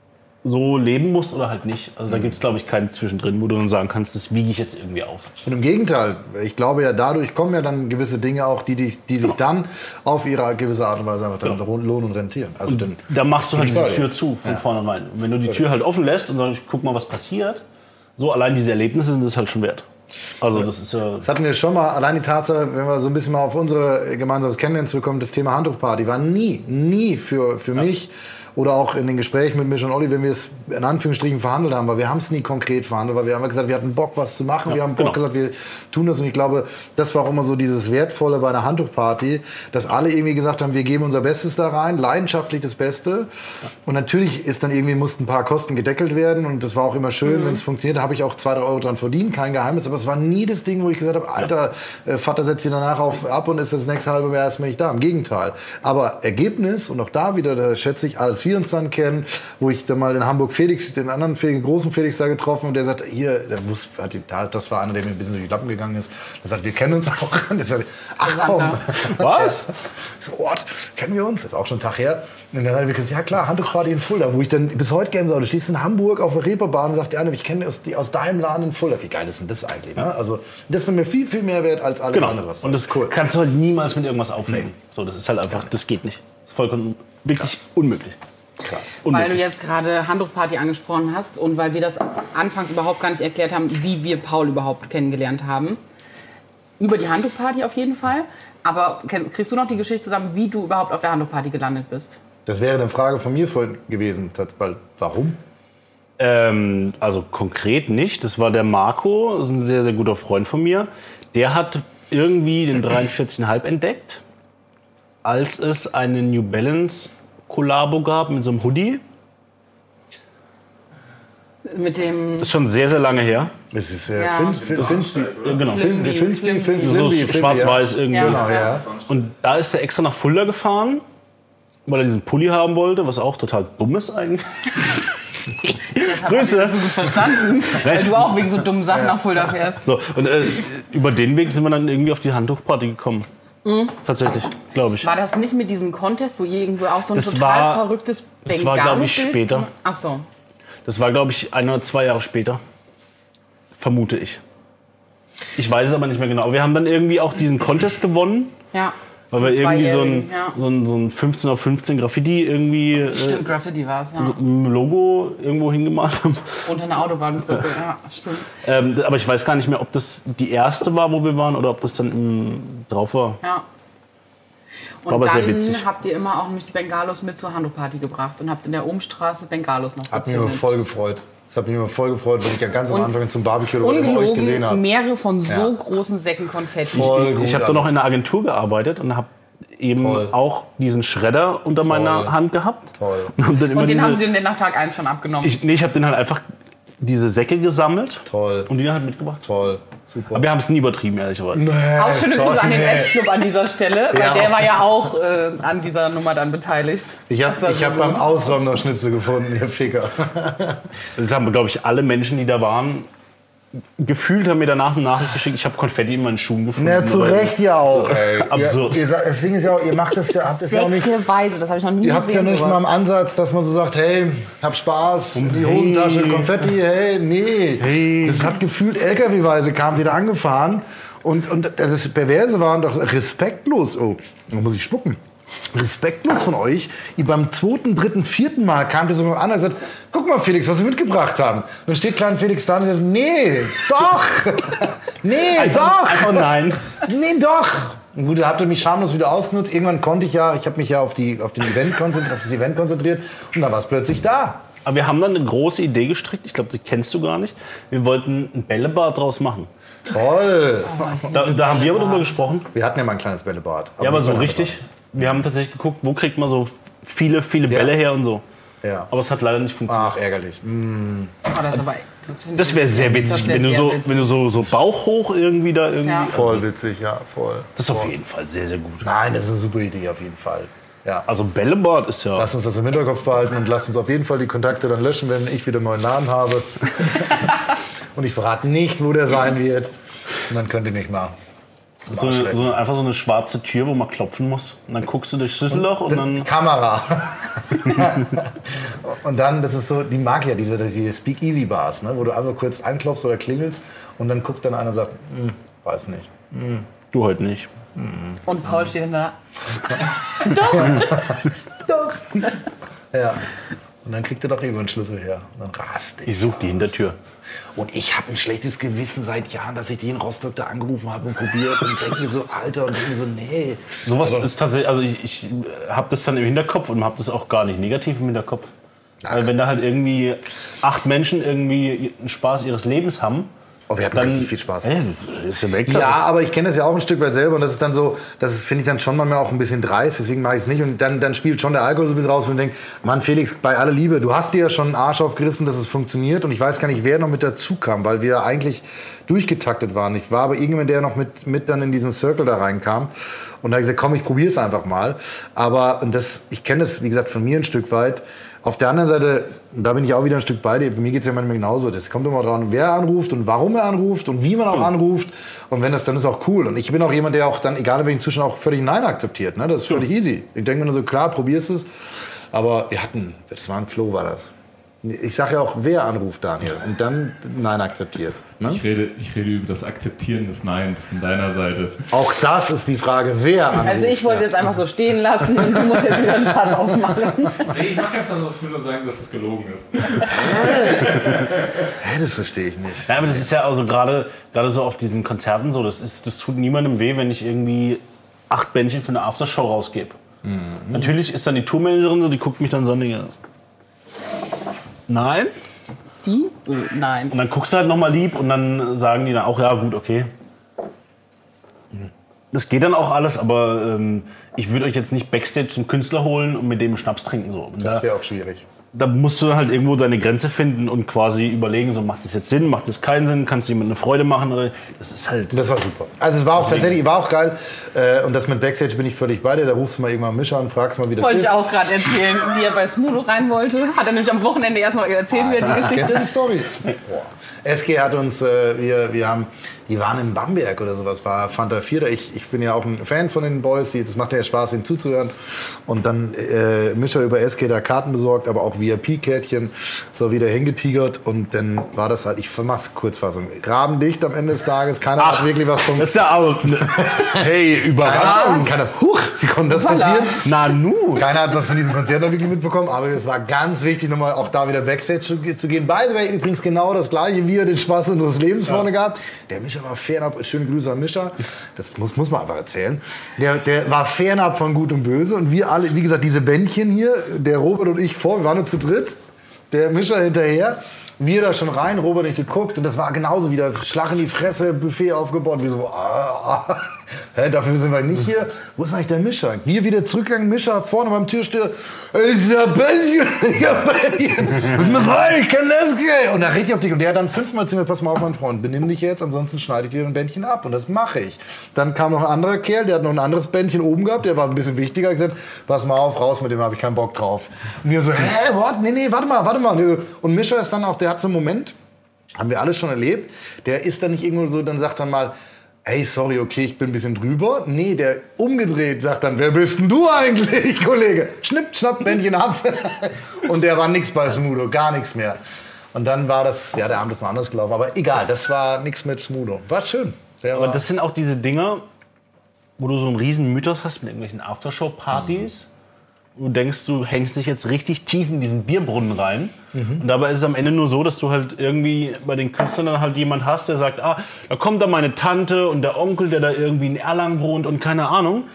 so leben musst oder halt nicht. Also da gibt es, glaube ich, keinen Zwischendrin, wo du dann sagen kannst, das wiege ich jetzt irgendwie auf. Und im Gegenteil, ich glaube ja, dadurch kommen ja dann gewisse Dinge auch, die, die, die sich dann auf ihre gewisse Art und Weise einfach dann lohnen und rentieren. Also dann, Da machst du halt Ich diese weiß. Tür zu von vornherein. Und wenn du die Tür halt offen lässt und sagst, guck mal, was passiert, so allein diese Erlebnisse sind es halt schon wert. Also das ist ja... das hatten wir schon mal, allein die Tatsache, wenn wir so ein bisschen mal auf unsere gemeinsames Kennenlernen zurückkommen, das Thema Handtuchparty war nie, nie für, für mich oder auch in den Gesprächen mit Misch und Olli, wenn wir es in Anführungsstrichen verhandelt haben, weil wir haben es nie konkret verhandelt, weil wir haben gesagt, wir hatten Bock, was zu machen, wir haben Bock genau. gesagt, wir tun das und ich glaube, das war auch immer so dieses Wertvolle bei einer Handtuchparty, dass alle irgendwie gesagt haben, wir geben unser Bestes da rein, leidenschaftlich das Beste und natürlich ist dann irgendwie, mussten ein paar Kosten gedeckelt werden und das war auch immer schön, Mhm. wenn es funktioniert, da habe ich auch zwei, drei Euro dran verdient, kein Geheimnis, aber es war nie das Ding, wo ich gesagt habe, Alter, äh, Vater setzt sich danach auf, ab und ist das nächste halbe Jahr erstmal nicht da, im Gegenteil. Aber Ergebnis und auch da wieder, da schätze ich, als wir uns dann kennen, wo ich dann mal in Hamburg Felix, den anderen Felix, den großen Felix da getroffen und der sagt, hier, der wusste, hat die, das war einer, der mir ein bisschen durch die Lappen gegangen ist. Der sagt, wir kennen uns auch. Der sagt, ach komm. Was? So, what? Kennen wir uns? Das ist auch schon ein Tag her. Und dann hat er gesagt, ja klar, Handtuchparty in Fulda, wo ich dann bis heute Gänsehaut. Du stehst in Hamburg auf der Reeperbahn und sagst, ja, ich kenne aus, die, aus deinem Laden in Fulda. Wie geil ist denn das eigentlich? Ne? Also das ist mir viel, viel mehr wert als alles Genau. andere. Was Und das cool. kannst du halt niemals mit irgendwas aufhängen. So, das ist halt einfach, das geht nicht. Das ist vollkommen wirklich unmöglich. Krass. Weil du Unmöglich. jetzt gerade Handtuchparty angesprochen hast und weil wir das anfangs überhaupt gar nicht erklärt haben, wie wir Paul überhaupt kennengelernt haben. Über die Handtuchparty auf jeden Fall. Aber kenn- kriegst du noch die Geschichte zusammen, wie du überhaupt auf der Handtuchparty gelandet bist? Das wäre eine Frage von mir vorhin gewesen. Weil, warum? Ähm, also konkret nicht. Das war der Marco, das ist ein sehr, sehr guter Freund von mir. Der hat irgendwie den dreiundvierzig Komma fünf entdeckt, als es eine New Balance Kollabo gab mit so einem Hoodie. Mit dem Das ist schon sehr, sehr lange her. Das ist äh, Ja. Fin, Fin, Finspi. Ja, genau. Flimby, Finspi, Fin, So Flimby, Flimby, schwarz-weiß irgendwie. Ja. Genau, ja. Und da ist er extra nach Fulda gefahren, weil er diesen Pulli haben wollte, was auch total dumm ist eigentlich. Grüße. Grüße. So gut verstanden, weil du auch wegen so dummen Sachen nach Fulda fährst. So, und äh, über den Weg sind wir dann irgendwie auf die Handtuchparty gekommen. Tatsächlich, glaube ich. War das nicht mit diesem Contest, wo irgendwo auch so ein Das total war- verrücktes das war, glaub ich, Bengalo-Bild- später. Ach so. Das war, glaube ich, ein oder zwei Jahre später. Vermute ich. Ich weiß es aber nicht mehr genau. Aber wir haben dann irgendwie auch diesen Contest gewonnen, Ja. weil Zum wir irgendwie so ein, Zweijährigen, ja. so ein, so ein fünfzehn auf fünfzehn Graffiti irgendwie äh, Stimmt, Graffiti war es, ja. ein Logo irgendwo hingemalt haben. Unter einer Autobahnbrücke, ja, stimmt. Ähm, aber ich weiß gar nicht mehr, ob das die erste war, wo wir waren, oder ob das dann im, drauf war. Ja. Und War aber sehr dann witzig. habt ihr immer auch mich die Bengalos mit zur Handtuchparty gebracht und habt in der Ohmstraße Bengalos noch Hat mich immer gezündet. voll gefreut. Das hat mich immer voll gefreut, weil ich ja ganz am Anfang zum Barbecue oder bei euch gesehen Ungelogen habe. mehrere von so Ja. großen Säcken Konfetti. Voll gut Ich habe da noch alles. in der Agentur gearbeitet und habe eben Toll. auch diesen Schredder unter meiner Hand gehabt. Toll. Und, dann immer Und den diese, haben sie dann nach Tag eins schon abgenommen. ich, nee, ich habe den halt einfach diese Säcke gesammelt Toll. und die dann halt mitgebracht. Toll. super. Aber wir haben es nie übertrieben, ehrlicherweise. Nee, Auch schöne Grüße an den nee. S-Club an dieser Stelle, weil Ja. der war ja auch äh, an dieser Nummer dann beteiligt. Ich habe Das war ich so hab gut. beim Ausräumen noch Schnitzel gefunden, ihr Ficker. Das haben, glaube ich, alle Menschen, die da waren, gefühlt haben mir danach eine Nachricht geschickt, ich habe Konfetti in meinen Schuhen gefunden. Na, zu Aber- Recht ja auch, ey. Absurd. Ihr, ihr, sagt- das Ding ist ja auch, ihr macht das ja, habt das ja auch nicht... Säckeweise, das habe ich noch nie Ihr habt ja gesehen. nicht sowas. mal im Ansatz, dass man so sagt, hey, hab Spaß, in die hey. Hosentasche, Konfetti, hey, nee. Hey. Das hat gefühlt L K W-weise, kam wieder angefahren. Und, und das Perverse war doch respektlos. Oh, da muss ich spucken. Respektlos von euch. Ihr beim zweiten, dritten, vierten Mal kam ihr so an und sagt, guck mal Felix, was wir mitgebracht haben. Und dann steht klein Felix da und sagt, nee, doch, nee, Einfach, doch. einfach nein. Nee, doch. Und gut, da habt ihr mich schamlos wieder ausgenutzt. Irgendwann konnte ich ja, ich habe mich ja auf, die, auf, den Event konzentriert, auf das Event konzentriert und dann war es plötzlich da. Aber wir haben dann eine große Idee gestrickt, ich glaube, die kennst du gar nicht. Wir wollten ein Bällebad draus machen. Toll. Da, da haben wir aber drüber gesprochen. Wir hatten ja mal ein kleines Bällebad. Ja, aber nicht so ein richtig. Wir haben tatsächlich geguckt, wo kriegt man so viele, viele Ja. Bälle her und so. Ja. Aber es hat leider nicht funktioniert. Ach, ärgerlich. Mm. Oh, das ist aber, das finde Das wäre sehr ich- witzig, das wär wenn du sehr so, witzig. wenn du so, so Bauch hoch irgendwie da irgendwie. Ja. Voll witzig, ja, voll. Das ist auf jeden Fall sehr, sehr gut. Nein, das ist eine super Idee auf jeden Fall. Ja. Also Bällebad ist ja. Lass uns das im Hinterkopf behalten und lass uns auf jeden Fall die Kontakte dann löschen, wenn ich wieder einen neuen Laden habe. Und ich verrate nicht, wo der sein wird. Und dann könnt ihr mich mal. So eine, so eine, einfach so eine schwarze Tür, wo man klopfen muss. Und dann guckst du durchs Schlüsselloch und dann. Kamera. Und dann, das ist so, die mag ja diese, diese Speak-Easy-Bars, ne, wo du einfach kurz anklopfst oder klingelst und dann guckt dann einer und sagt, hm, weiß nicht. Du heute nicht. Und Paul steht hinter. Ja. Und dann kriegt er doch eben einen Schlüssel her. Und dann rast ich. Ich suche die Hintertür. Und ich habe ein schlechtes Gewissen seit Jahren, dass ich die in Rostock da angerufen habe und probiert. Und denke mir so, Alter, und denke mir so, nee. Sowas ist tatsächlich, also ich, ich habe das dann im Hinterkopf und habe das auch gar nicht negativ im Hinterkopf. Weil wenn da halt irgendwie acht Menschen irgendwie einen Spaß ihres Lebens haben, Oh, wir hatten dann richtig viel Spaß. Ey, ist ja Weltklasse. Ja, aber ich kenne das ja auch ein Stück weit selber und das ist dann so, das finde ich dann schon manchmal auch ein bisschen dreist, deswegen mache ich es nicht und dann, dann spielt schon der Alkohol so ein bisschen raus und denke, Mann Felix, bei aller Liebe, du hast dir ja schon einen Arsch aufgerissen, dass es funktioniert und ich weiß gar nicht, wer noch mit dazu kam, weil wir eigentlich durchgetaktet waren. Ich war aber irgendjemand, der noch mit, mit dann in diesen Circle da reinkam und da habe ich gesagt, komm, ich probiere es einfach mal. Aber und das, ich kenne das, wie gesagt, von mir ein Stück weit. Auf der anderen Seite, da bin ich auch wieder ein Stück bei dir, bei mir geht es ja manchmal genauso. Das kommt immer dran, wer anruft und warum er anruft und wie man auch anruft. Und wenn das, dann ist auch cool. Und ich bin auch jemand, der auch dann, egal in welchen Zustand, auch völlig Nein akzeptiert. Ne? Das ist völlig easy. Ich denke mir nur so, klar, probierst es. Aber wir hatten, das war ein Flow, war das. Ich sage ja auch, wer anruft, Daniel. Und dann Nein akzeptiert. Ne? Ich rede, ich rede über das Akzeptieren des Neins von deiner Seite. Auch das ist die Frage, wer anruft. Also ich wollte es jetzt einfach so stehen lassen und du musst jetzt wieder ein Fass aufmachen. Nee, ich mache einfach so, ich will nur sagen, dass es gelogen ist. Hä, das verstehe ich nicht. Ja, aber das ist ja also gerade gerade so auf diesen Konzerten so, das, ist, das tut niemandem weh, wenn ich irgendwie acht Bändchen für eine Aftershow rausgebe. Mhm. Natürlich ist dann die Tourmanagerin so, die guckt mich dann so und denkt, nein. Die? Oh, nein. Und dann guckst du halt nochmal lieb und dann sagen die dann auch, ja gut, okay. Das geht dann auch alles, aber ähm, ich würde euch jetzt nicht Backstage zum Künstler holen und mit dem Schnaps trinken. So. Und Das da, wäre auch schwierig. da musst du halt irgendwo deine Grenze finden und quasi überlegen, so macht das jetzt Sinn, macht das keinen Sinn, kannst du jemandem eine Freude machen? Oder, das ist halt... Das war super. Also es war auch tatsächlich, war auch geil. Äh, und das mit Backstage bin ich völlig bei dir. Da rufst du mal irgendwann Mischa an, fragst mal, wie das Wollte ist. ich auch gerade erzählen, wie er bei Smudo rein wollte. Hat er nämlich am Wochenende erst noch erzählt, wie er die Kennst du Geschichte. die Story? S G hat uns, äh, wir, wir haben, die waren in Bamberg oder sowas, war Fanta vier. Ich, ich bin ja auch ein Fan von den Boys, das macht ja Spaß, ihnen zuzuhören. Und dann äh, Mischa über S G da Karten besorgt, aber auch V I P-Kärtchen, so wieder hingetigert. Und dann war das halt, ich mach's Kurzfassung, rabendicht am Ende des Tages, keiner hat wirklich was vom... Das ist ja auch... Hey, Überraschung! Keiner, keiner, huch, wie konnte das passieren? Na nu! Keiner hat was von diesem Konzert noch wirklich mitbekommen, aber es war ganz wichtig, nochmal auch da wieder Backstage zu, zu gehen. By the way, übrigens genau das Gleiche, wie er den Spaß unseres Lebens vorne gehabt. Der Mischa war fernab, schöne Grüße an Mischa, das muss, muss man einfach erzählen. Der, der war fernab von Gut und Böse und wir alle, wie gesagt, diese Bändchen hier, der Robert und ich vor, wir waren nur zu dritt, der Mischa hinterher. Wir da schon rein, Robert nicht geguckt und das war genauso wieder Schlag in die Fresse, Buffet aufgebaut, wie so, ah, ah. Hä, dafür sind wir nicht hier. Wo ist eigentlich der Mischer? Wir wieder zurückgegangen, Mischer vorne beim Türsteher. Ich hab Bällchen, ich hab Bällchen. Was mach rein, ich kann das gehen. Und da rede ich auf dich. Und der hat dann fünfmal zu mir, pass mal auf, mein Freund, benimm dich jetzt, ansonsten schneide ich dir ein Bändchen ab. Und das mache ich. Dann kam noch ein anderer Kerl, der hat noch ein anderes Bändchen oben gehabt, der war ein bisschen wichtiger. Ich gesagt, pass mal auf, raus mit dem, habe ich keinen Bock drauf. Und wir so, hä, what? Nee, nee, warte mal, warte mal. Und Mischer ist dann auch, der hat so einen Moment, haben wir alles schon erlebt, der ist dann nicht irgendwo so, dann sagt dann mal, hey, sorry, okay, ich bin ein bisschen drüber. Nee, der umgedreht sagt dann, wer bist denn du eigentlich, Kollege? Schnipp, schnapp, Bändchen ab. Und der war nix bei Smudo, gar nichts mehr. Und dann war das, ja, der Abend ist noch anders gelaufen, aber egal, das war nichts mit Smudo. War schön. Der Aber war das sind auch diese Dinger, wo du so einen riesen Mythos hast mit irgendwelchen Aftershow-Partys. Du denkst, du hängst dich jetzt richtig tief in diesen Bierbrunnen rein. Mhm. Und dabei ist es am Ende nur so, dass du halt irgendwie bei den Künstlern dann halt jemand hast, der sagt, ah, da kommt dann meine Tante und der Onkel, der da irgendwie in Erlangen wohnt und keine Ahnung.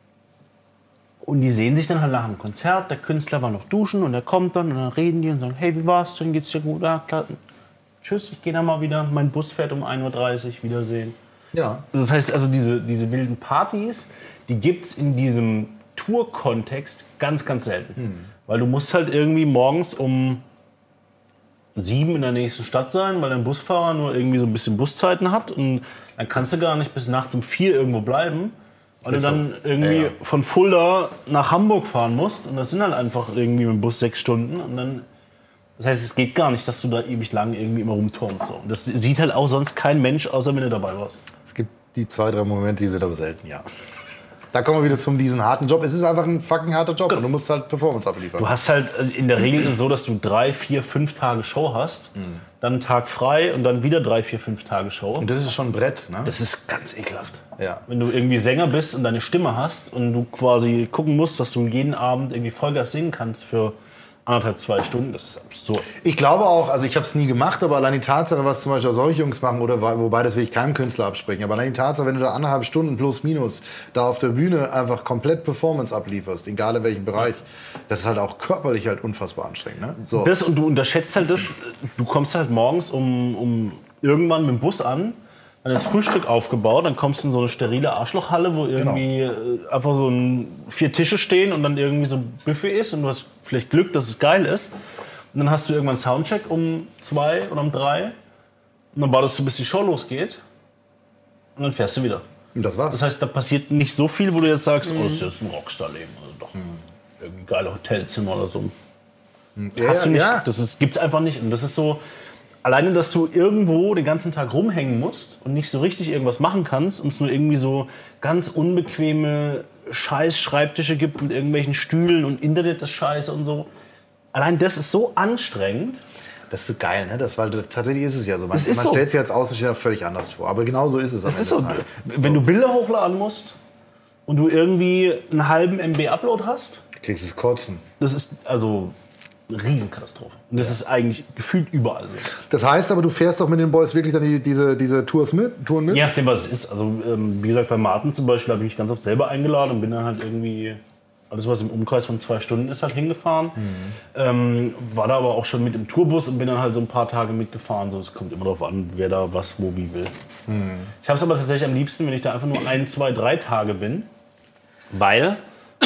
Und die sehen sich dann halt nach dem Konzert, der Künstler war noch duschen und er kommt dann und dann reden die und sagen, hey, wie war's denn, geht's dir gut? Ja, klar. Tschüss, ich gehe dann mal wieder, mein Bus fährt um ein Uhr dreißig, Wiedersehen. ja. Das heißt also, diese, diese wilden Partys, die gibt's in diesem Tour-Kontext ganz, ganz selten. Hm. Weil du musst halt irgendwie morgens um sieben in der nächsten Stadt sein, weil dein Busfahrer nur irgendwie so ein bisschen Buszeiten hat. Und dann kannst du gar nicht bis nachts um vier irgendwo bleiben, weil du dann irgendwie ja, ja. von Fulda nach Hamburg fahren musst. Und das sind halt einfach irgendwie mit dem Bus sechs Stunden. Und dann, das heißt, es geht gar nicht, dass du da ewig lang irgendwie immer rumturnst. So. Und das sieht halt auch sonst kein Mensch, außer wenn du dabei warst. Es gibt die zwei, drei Momente, die sind aber selten, ja. Da kommen wir wieder zum diesen harten Job. Es ist einfach ein fucking harter Job und du musst halt Performance abliefern. Du hast halt, in der Regel ist es so, dass du drei, vier, fünf Tage Show hast, mhm. dann einen Tag frei und dann wieder drei, vier, fünf Tage Show. Und das ist schon ein Brett, ne? Das ist ganz ekelhaft. Ja. Wenn du irgendwie Sänger bist und deine Stimme hast und du quasi gucken musst, dass du jeden Abend irgendwie Vollgas singen kannst für anderthalb, zwei Stunden, das ist absurd. Ich glaube auch, also ich habe es nie gemacht, aber allein die Tatsache, was zum Beispiel solche Jungs machen, oder wobei das will ich keinem Künstler absprechen, aber allein die Tatsache, wenn du da anderthalb Stunden plus minus da auf der Bühne einfach komplett Performance ablieferst, egal in welchem Bereich, das ist halt auch körperlich halt unfassbar anstrengend. Ne? So. Das und du unterschätzt halt das, du kommst halt morgens um, um irgendwann mit dem Bus an, dann ist Frühstück aufgebaut, dann kommst du in so eine sterile Arschlochhalle, wo irgendwie genau. einfach so ein, vier Tische stehen und dann irgendwie so ein Buffet ist und du hast vielleicht Glück, dass es geil ist. Und dann hast du irgendwann Soundcheck um zwei oder um drei und dann wartest du, bis die Show losgeht und dann fährst du wieder. Und das war's. Das heißt, da passiert nicht so viel, wo du jetzt sagst, mhm. oh, das ist jetzt ein Rockstar-Leben, also doch mhm. irgendwie geile Hotelzimmer oder so. Ja, hast du nicht, ja. das ist, gibt's einfach nicht und das ist so. Alleine, dass du irgendwo den ganzen Tag rumhängen musst und nicht so richtig irgendwas machen kannst und es nur irgendwie so ganz unbequeme Scheiß-Schreibtische gibt mit irgendwelchen Stühlen und Internet ist scheiße und so. Allein das ist so anstrengend. Das ist so geil, ne? Das, weil das, tatsächlich ist es ja so. Man, Das ist man so. stellt sich als Außenstehender völlig anders vor. Aber genau so ist es. Das ist so. Wenn du Bilder hochladen musst und du irgendwie einen halben M B Upload hast, kriegst du es kotzen. das ist also eine Riesenkatastrophe. Und das ist eigentlich gefühlt überall so. Das heißt aber, du fährst doch mit den Boys wirklich dann die, diese, diese Tours mit? Touren mit? Je nachdem, was es ist. Also, ähm, wie gesagt, bei Martin zum Beispiel habe ich mich ganz oft selber eingeladen und bin dann halt irgendwie alles, was im Umkreis von zwei Stunden ist, halt hingefahren. Mhm. Ähm, war da aber auch schon mit im Tourbus und bin dann halt so ein paar Tage mitgefahren. So, es kommt immer darauf an, wer da was, wo, wie will. Mhm. Ich habe es aber tatsächlich am liebsten, wenn ich da einfach nur ein, zwei, drei Tage bin. Weil...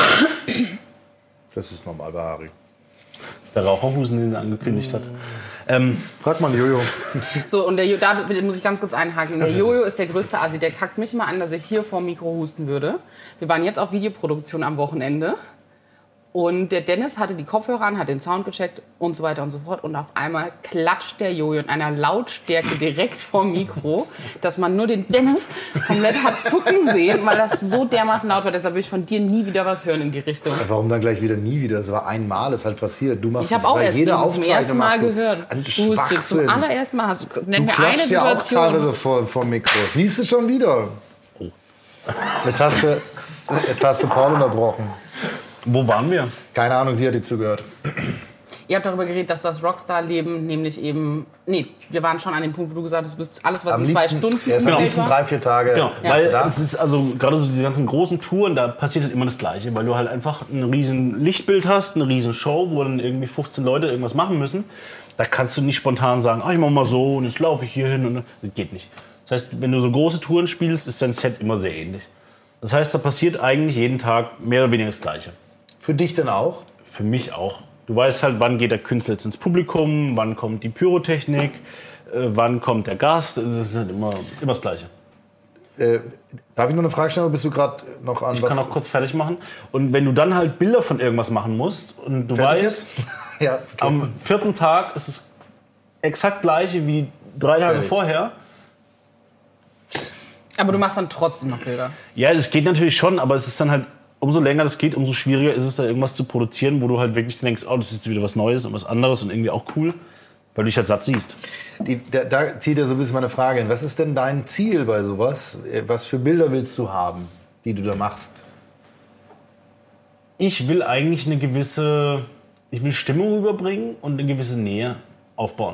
Das ist normal bei Harry. Das ist der Raucherhusten, den er angekündigt hat. Ähm, Frag mal Jojo. So, und der jo da muss ich ganz kurz einhaken. Der Jojo ist der größte Assi. Der kackt mich mal an, dass ich hier vor dem Mikro husten würde. Wir waren jetzt auf Videoproduktion am Wochenende. Und der Dennis hatte die Kopfhörer an, hat den Sound gecheckt und so weiter und so fort. Und auf einmal klatscht der Jojo in einer Lautstärke direkt vorm Mikro, dass man nur den Dennis komplett hat zucken sehen, weil das so dermaßen laut war. Deshalb will ich von dir nie wieder was hören in die Richtung. Warum dann gleich wieder nie wieder? Das war einmal, ist halt passiert. Du machst Ich habe auch erst zum ersten Mal gehört. Du hustest zum allerersten Mal. Hast, nenn mir eine Situation. Auch teilweise vor, vor dem Mikro. Siehst du schon wieder? Jetzt hast du, jetzt hast du Paul unterbrochen. Wo waren wir? Keine Ahnung, sie hat dir zugehört. Ihr habt darüber geredet, dass das Rockstar-Leben nämlich eben... Nee, wir waren schon an dem Punkt, wo du gesagt hast, du bist alles, was Am in zwei liebsten, Stunden ja, am liebsten drei, vier Tage. Genau, Ja. weil es ist also gerade so diese ganzen großen Touren, da passiert halt immer das Gleiche, weil du halt einfach ein riesen Lichtbild hast, eine riesen Show, wo dann irgendwie fünfzehn Leute irgendwas machen müssen. Da kannst du nicht spontan sagen, ah, ich mach mal so und jetzt laufe ich hier hin und das geht nicht. Das heißt, wenn du so große Touren spielst, ist dein Set immer sehr ähnlich. Das heißt, da passiert eigentlich jeden Tag mehr oder weniger das Gleiche. Für dich denn auch? Für mich auch. Du weißt halt, wann geht der Künstler jetzt ins Publikum, wann kommt die Pyrotechnik, äh, wann kommt der Gast. Das ist halt immer, immer das Gleiche. Äh, darf ich noch eine Frage stellen oder bist du gerade noch an Ich was? kann auch kurz fertig machen. Und wenn du dann halt Bilder von irgendwas machen musst und du Fertig weißt, ja, okay. am vierten Tag ist es exakt gleiche wie drei Tage Fertig. vorher. Aber du machst dann trotzdem noch Bilder. Ja, das geht natürlich schon, aber es ist dann halt, umso länger das geht, umso schwieriger ist es da irgendwas zu produzieren, wo du halt wirklich denkst, oh, das ist jetzt wieder was Neues und was anderes und irgendwie auch cool, weil du dich halt satt siehst. Die, da, da zieht ja so ein bisschen meine Frage hin. Was ist denn dein Ziel bei sowas? Was für Bilder willst du haben, die du da machst? Ich will eigentlich eine gewisse, ich will Stimmung rüberbringen und eine gewisse Nähe aufbauen.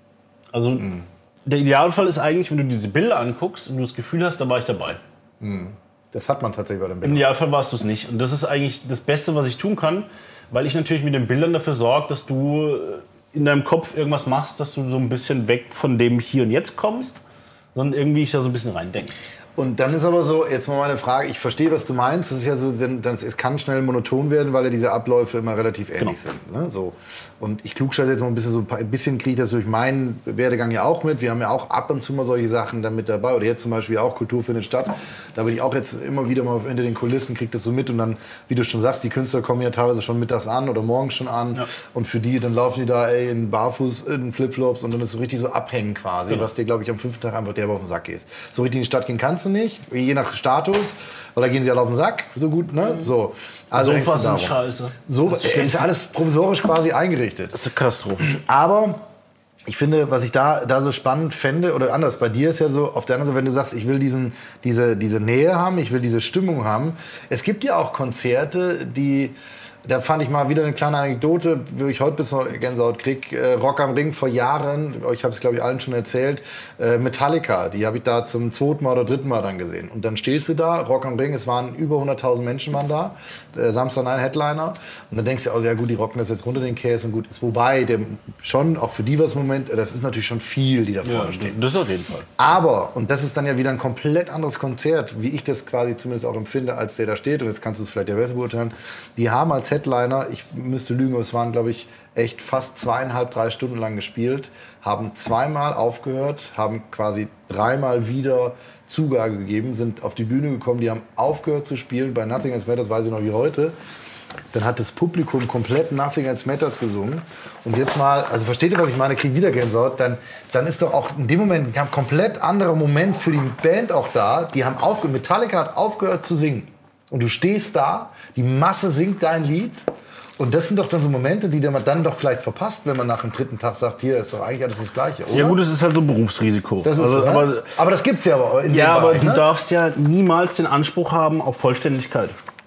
Also mhm. der Idealfall ist eigentlich, wenn du diese Bilder anguckst und du das Gefühl hast, da war ich dabei. Mhm. Das hat man tatsächlich bei den Im Bildern. Idealfall warst du es nicht. Und das ist eigentlich das Beste, was ich tun kann, weil ich natürlich mit den Bildern dafür sorge, dass du in deinem Kopf irgendwas machst, dass du so ein bisschen weg von dem Hier und Jetzt kommst, sondern irgendwie ich da so ein bisschen reindenkst. Und dann ist aber so, jetzt mal meine Frage, ich verstehe, was du meinst. Das ist ja so, das, es kann schnell monoton werden, weil ja diese Abläufe immer relativ ähnlich Genau. sind. Ne? So. Und ich klugscheiße jetzt mal ein bisschen, so ein bisschen kriege ich das durch meinen Werdegang ja auch mit. Wir haben ja auch ab und zu mal solche Sachen da mit dabei. Oder jetzt zum Beispiel auch Kultur findet statt. Da bin ich auch jetzt immer wieder mal hinter den Kulissen, kriege das so mit. Und dann, wie du schon sagst, die Künstler kommen ja teilweise schon mittags an oder morgens schon an. Ja. Und für die, dann laufen die da ey, in Barfuß, in Flipflops und dann ist so richtig so abhängen quasi. Genau. Was dir, glaube ich, am fünften Tag einfach derbe auf den Sack gehst. So richtig in die Stadt gehen kannst du nicht, je nach Status. Weil da gehen sie alle auf den Sack, so gut, ne? So. Also Sofas sind scheiße. So ist, ist alles provisorisch quasi eingerichtet. Das ist eine Katastrophe. Aber ich finde, was ich da, da so spannend fände, oder anders, bei dir ist ja so, auf der anderen Seite, wenn du sagst, ich will diesen, diese, diese Nähe haben, ich will diese Stimmung haben. Es gibt ja auch Konzerte, die, da fand ich mal wieder eine kleine Anekdote, wo ich heute bis noch Gänsehaut krieg. Äh, Rock am Ring vor Jahren, ich habe es glaube ich allen schon erzählt, äh, Metallica, die habe ich da zum zweiten Mal oder dritten Mal dann gesehen. Und dann stehst du da, Rock am Ring, es waren über hunderttausend Menschen waren da, äh, Samstag ein Headliner. Und dann denkst du, also ja gut, die rocken das jetzt runter den Käse und gut ist. Wobei, der, schon, auch für die was Moment, das ist natürlich schon viel, die da vorne Ja, stehen. das auf jeden Fall. Aber, und das ist dann ja wieder ein komplett anderes Konzert, wie ich das quasi zumindest auch empfinde, als der da steht, und jetzt kannst du es vielleicht ja besser beurteilen, die haben als Headliner, ich müsste lügen, aber es waren, glaube ich, echt fast zweieinhalb, drei Stunden lang gespielt, haben zweimal aufgehört, haben quasi dreimal wieder Zugabe gegeben, sind auf die Bühne gekommen, die haben aufgehört zu spielen, bei Nothing Else Matters weiß ich noch wie heute. Dann hat das Publikum komplett Nothing Else Matters gesungen. Und jetzt mal, also versteht ihr, was ich meine, krieg wieder Gänsehaut, dann, dann ist doch auch in dem Moment ein komplett anderer Moment für die Band auch da. Die haben aufgehört, Metallica hat aufgehört zu singen. Und du stehst da, die Masse singt dein Lied. Und das sind doch dann so Momente, die man dann doch vielleicht verpasst, wenn man nach dem dritten Tag sagt, hier ist doch eigentlich alles das Gleiche, oder? Ja gut, es ist halt so ein Berufsrisiko. Das ist also, so, aber, ne? aber das gibt's ja aber in Ja, dem aber Bereich, du ne? darfst ja niemals den Anspruch haben auf Vollständigkeit.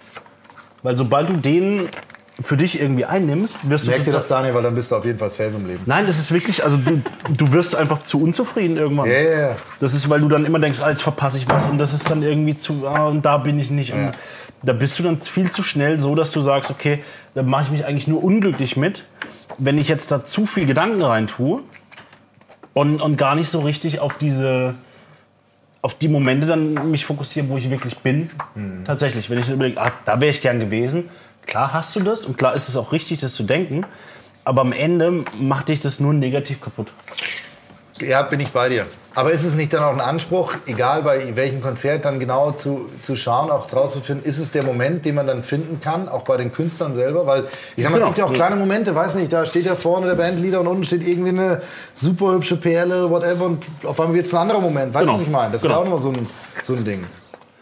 Weil sobald du den für dich irgendwie einnimmst, wirst du... Merkt ihr das, Daniel, weil dann bist du auf jeden Fall safe im Leben. Nein, das ist wirklich, also du, du wirst einfach zu unzufrieden irgendwann. Ja, ja, ja. Das ist, weil du dann immer denkst, ah, jetzt verpasse ich was und das ist dann irgendwie zu, ah, und da bin ich nicht. Ja. Und da bist du dann viel zu schnell so, dass du sagst, okay, da mache ich mich eigentlich nur unglücklich mit, wenn ich jetzt da zu viel Gedanken rein tue und, und gar nicht so richtig auf diese... auf die Momente dann mich fokussieren, wo ich wirklich bin. Mhm. Tatsächlich, wenn ich überlege, ah, da wäre ich gern gewesen. Klar hast du das und klar ist es auch richtig, das zu denken. Aber am Ende macht dich das nur negativ kaputt. Ja, bin ich bei dir. Aber ist es nicht dann auch ein Anspruch, egal bei welchem Konzert, dann genau zu, zu schauen, auch rauszufinden, ist es der Moment, den man dann finden kann, auch bei den Künstlern selber? Weil, ich sag mal, es gibt ja auch kleine Momente, weiß nicht, da steht ja vorne der Bandleader und unten steht irgendwie eine super hübsche Perle, whatever, und auf einmal wird es ein anderer Moment. Weißt du, Genau. was ich meine? Das Genau. ist auch nochmal so ein, so ein Ding.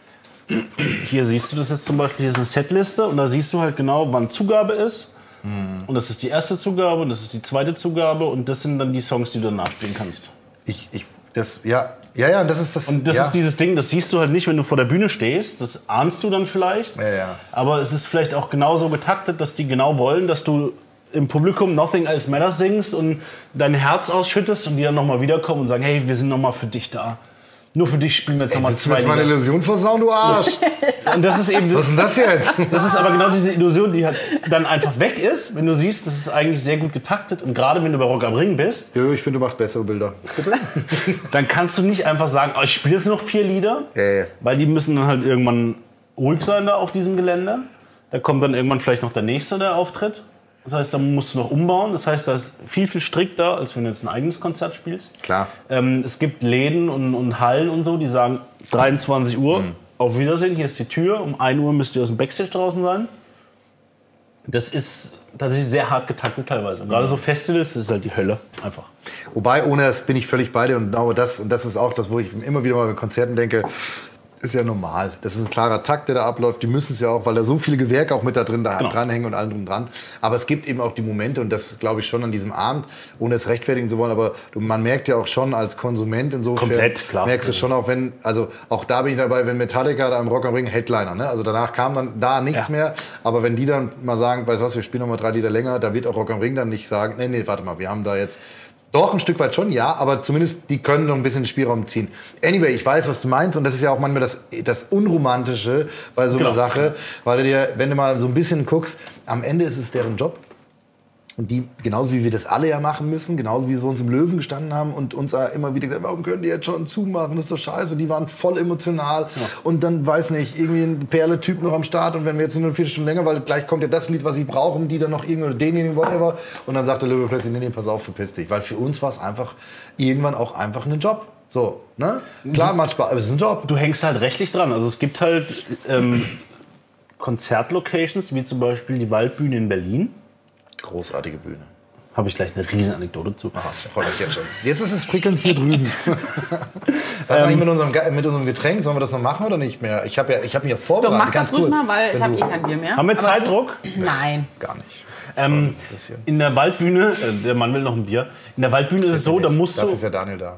Hier siehst du das jetzt zum Beispiel, hier ist eine Setliste und da siehst du halt genau, wann Zugabe ist. Mhm. Und das ist die erste Zugabe und das ist die zweite Zugabe und das sind dann die Songs, die du danach spielen kannst. Ich, ich, das, ja, ja, ja, das ist das. Und das ja. ist dieses Ding, das siehst du halt nicht, wenn du vor der Bühne stehst. Das ahnst du dann vielleicht. Ja, ja. Aber es ist vielleicht auch genauso getaktet, dass die genau wollen, dass du im Publikum Nothing Else Matters singst und dein Herz ausschüttest und die dann nochmal wiederkommen und sagen, hey, wir sind nochmal für dich da. Nur für dich spielen wir jetzt nochmal Willst du zwei jetzt meine Lieder. Illusion versauen, du Arsch? Und das ist eben, Was ist denn das jetzt? das ist aber genau diese Illusion, die halt dann einfach weg ist, wenn du siehst, das ist eigentlich sehr gut getaktet. Und gerade wenn du bei Rock am Ring bist, Jö, ich finde, du machst bessere Bilder. dann kannst du nicht einfach sagen, oh, ich spiele jetzt noch vier Lieder, Ja, ja. weil die müssen dann halt irgendwann ruhig sein da auf diesem Gelände. Da kommt dann irgendwann vielleicht noch der Nächste, der auftritt. Das heißt, da musst du noch umbauen. Das heißt, da ist viel, viel strikter, als wenn du jetzt ein eigenes Konzert spielst. Klar. Ähm, es gibt Läden und, und Hallen und so, die sagen dreiundzwanzig Uhr, mhm. auf Wiedersehen, hier ist die Tür. Um ein Uhr müsst ihr aus dem Backstage draußen sein. Das ist tatsächlich sehr hart getaktet teilweise. Und gerade so Festivals, das ist halt die Hölle einfach. Wobei, ohne das bin ich völlig bei dir. Und genau das, und das ist auch das, wo ich immer wieder mal bei Konzerten denke, ist ja normal. Das ist ein klarer Takt, der da abläuft. Die müssen es ja auch, weil da so viele Gewerke auch mit da drin da genau. dranhängen und allem drum dran. Aber es gibt eben auch die Momente, und das glaube ich schon an diesem Abend, ohne es rechtfertigen zu wollen, aber du, man merkt ja auch schon als Konsument insofern, komplett, klar. merkst du schon auch, wenn, also auch da bin ich dabei, wenn Metallica da im Rock am Ring Headliner, ne? Also danach kam dann da nichts ja. mehr. Aber wenn die dann mal sagen, weißt du was, wir spielen noch mal drei Lieder länger, da wird auch Rock am Ring dann nicht sagen, nee, nee, warte mal, wir haben da jetzt doch, ein Stück weit schon, ja, aber zumindest die können noch ein bisschen Spielraum ziehen. Anyway, ich weiß, was du meinst, und das ist ja auch manchmal das, das Unromantische bei so einer genau. Sache, weil du dir, wenn du mal so ein bisschen guckst, am Ende ist es deren Job. Und die, genauso wie wir das alle ja machen müssen, genauso wie wir uns im Löwen gestanden haben und uns immer wieder gesagt, warum können die jetzt schon zumachen, das ist doch scheiße, die waren voll emotional. Ja. Und dann, weiß nicht, irgendwie ein Perle-Typ noch am Start, und wenn wir jetzt nur eine Viertelstunde länger, weil gleich kommt ja das Lied, was sie brauchen, die dann noch irgendwie, oder denjenigen, whatever. Und dann sagt der Löwe plötzlich, nee, nee, pass auf, verpiss dich. Weil für uns war es einfach irgendwann auch einfach ein Job. So, ne? Klar, macht Spaß, aber es ist ein Job. Du hängst halt rechtlich dran. Also es gibt halt ähm, Konzertlocations, wie zum Beispiel die Waldbühne in Berlin. Großartige Bühne. Habe ich gleich eine riesen Anekdote zu. Ach, das freut mich jetzt schon. Jetzt ist es prickelnd hier drüben. Was ähm, eigentlich mit unserem, mit unserem Getränk? Sollen wir das noch machen oder nicht mehr? Ich habe ja, ich hab mich ja vorbereitet. Doch, mach das ruhig mal, weil ich habe eh kein Bier mehr. Haben wir Zeitdruck? Nein. Gar nicht. Ähm, in der Waldbühne, äh, der Mann will noch ein Bier. In der Waldbühne ist es so, da musst du... Dafür ist ja Daniel da.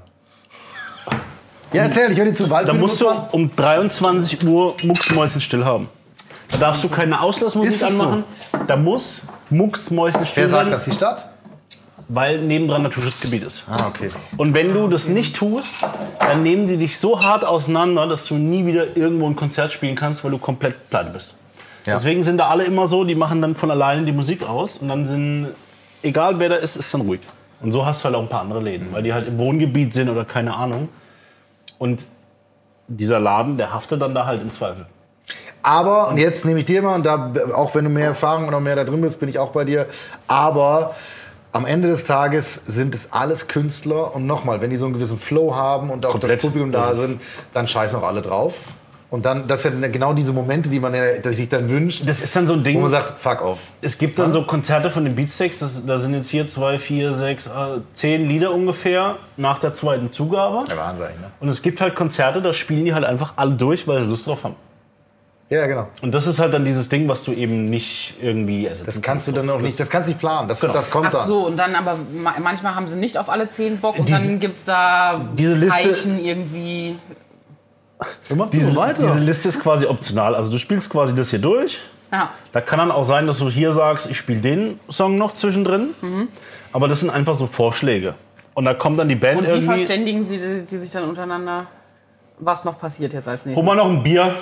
Ja, erzähl, ich höre dir zu. Waldbühne da musst du um dreiundzwanzig Uhr mucksmäuschenstill haben. Da darfst du keine Auslassmusik anmachen. So? Da muss mucksmäuschenstill Wer sagt sein. das, die Stadt? Weil nebendran Naturschutzgebiet ist. Ah, okay. Und wenn du das nicht tust, dann nehmen die dich so hart auseinander, dass du nie wieder irgendwo ein Konzert spielen kannst, weil du komplett pleite bist. Ja. Deswegen sind da alle immer so, die machen dann von alleine die Musik aus und dann sind, egal wer da ist, ist dann ruhig. Und so hast du halt auch ein paar andere Läden, weil die halt im Wohngebiet sind oder keine Ahnung. Und dieser Laden, der haftet dann da halt im Zweifel. Aber, und jetzt nehme ich dir mal, und da, auch wenn du mehr Erfahrung und auch mehr da drin bist, bin ich auch bei dir, aber am Ende des Tages sind es alles Künstler, und nochmal, wenn die so einen gewissen Flow haben und auch komplett das Publikum da sind, dann scheißen auch alle drauf. Und dann, das sind ja genau diese Momente, die man ja, die sich dann wünscht. Das ist dann so ein Ding, wo man sagt, fuck off. Es gibt dann ja? so Konzerte von den Beatsteaks, das, da sind jetzt hier zwei, vier, sechs, zehn Lieder ungefähr nach der zweiten Zugabe. Ja, Wahnsinn, ne? Und es gibt halt Konzerte, da spielen die halt einfach alle durch, weil sie Lust drauf haben. Ja, genau. Und das ist halt dann dieses Ding, was du eben nicht irgendwie ersetzen kannst. Das kannst du dann auch nicht, das kannst du nicht planen, das, genau. das kommt Ach dann. Ach so, und dann aber manchmal haben sie nicht auf alle zehn Bock und diese, dann gibt es da diese Zeichen Liste, irgendwie... Diese, diese Liste ist quasi optional, also du spielst quasi das hier durch. Ja. Da kann dann auch sein, dass du hier sagst, ich spiele den Song noch zwischendrin. Mhm. Aber das sind einfach so Vorschläge. Und da kommt dann die Band und wie irgendwie... verständigen sie die, die sich dann untereinander, was noch passiert jetzt als nächstes? Hol mal noch ein Bier.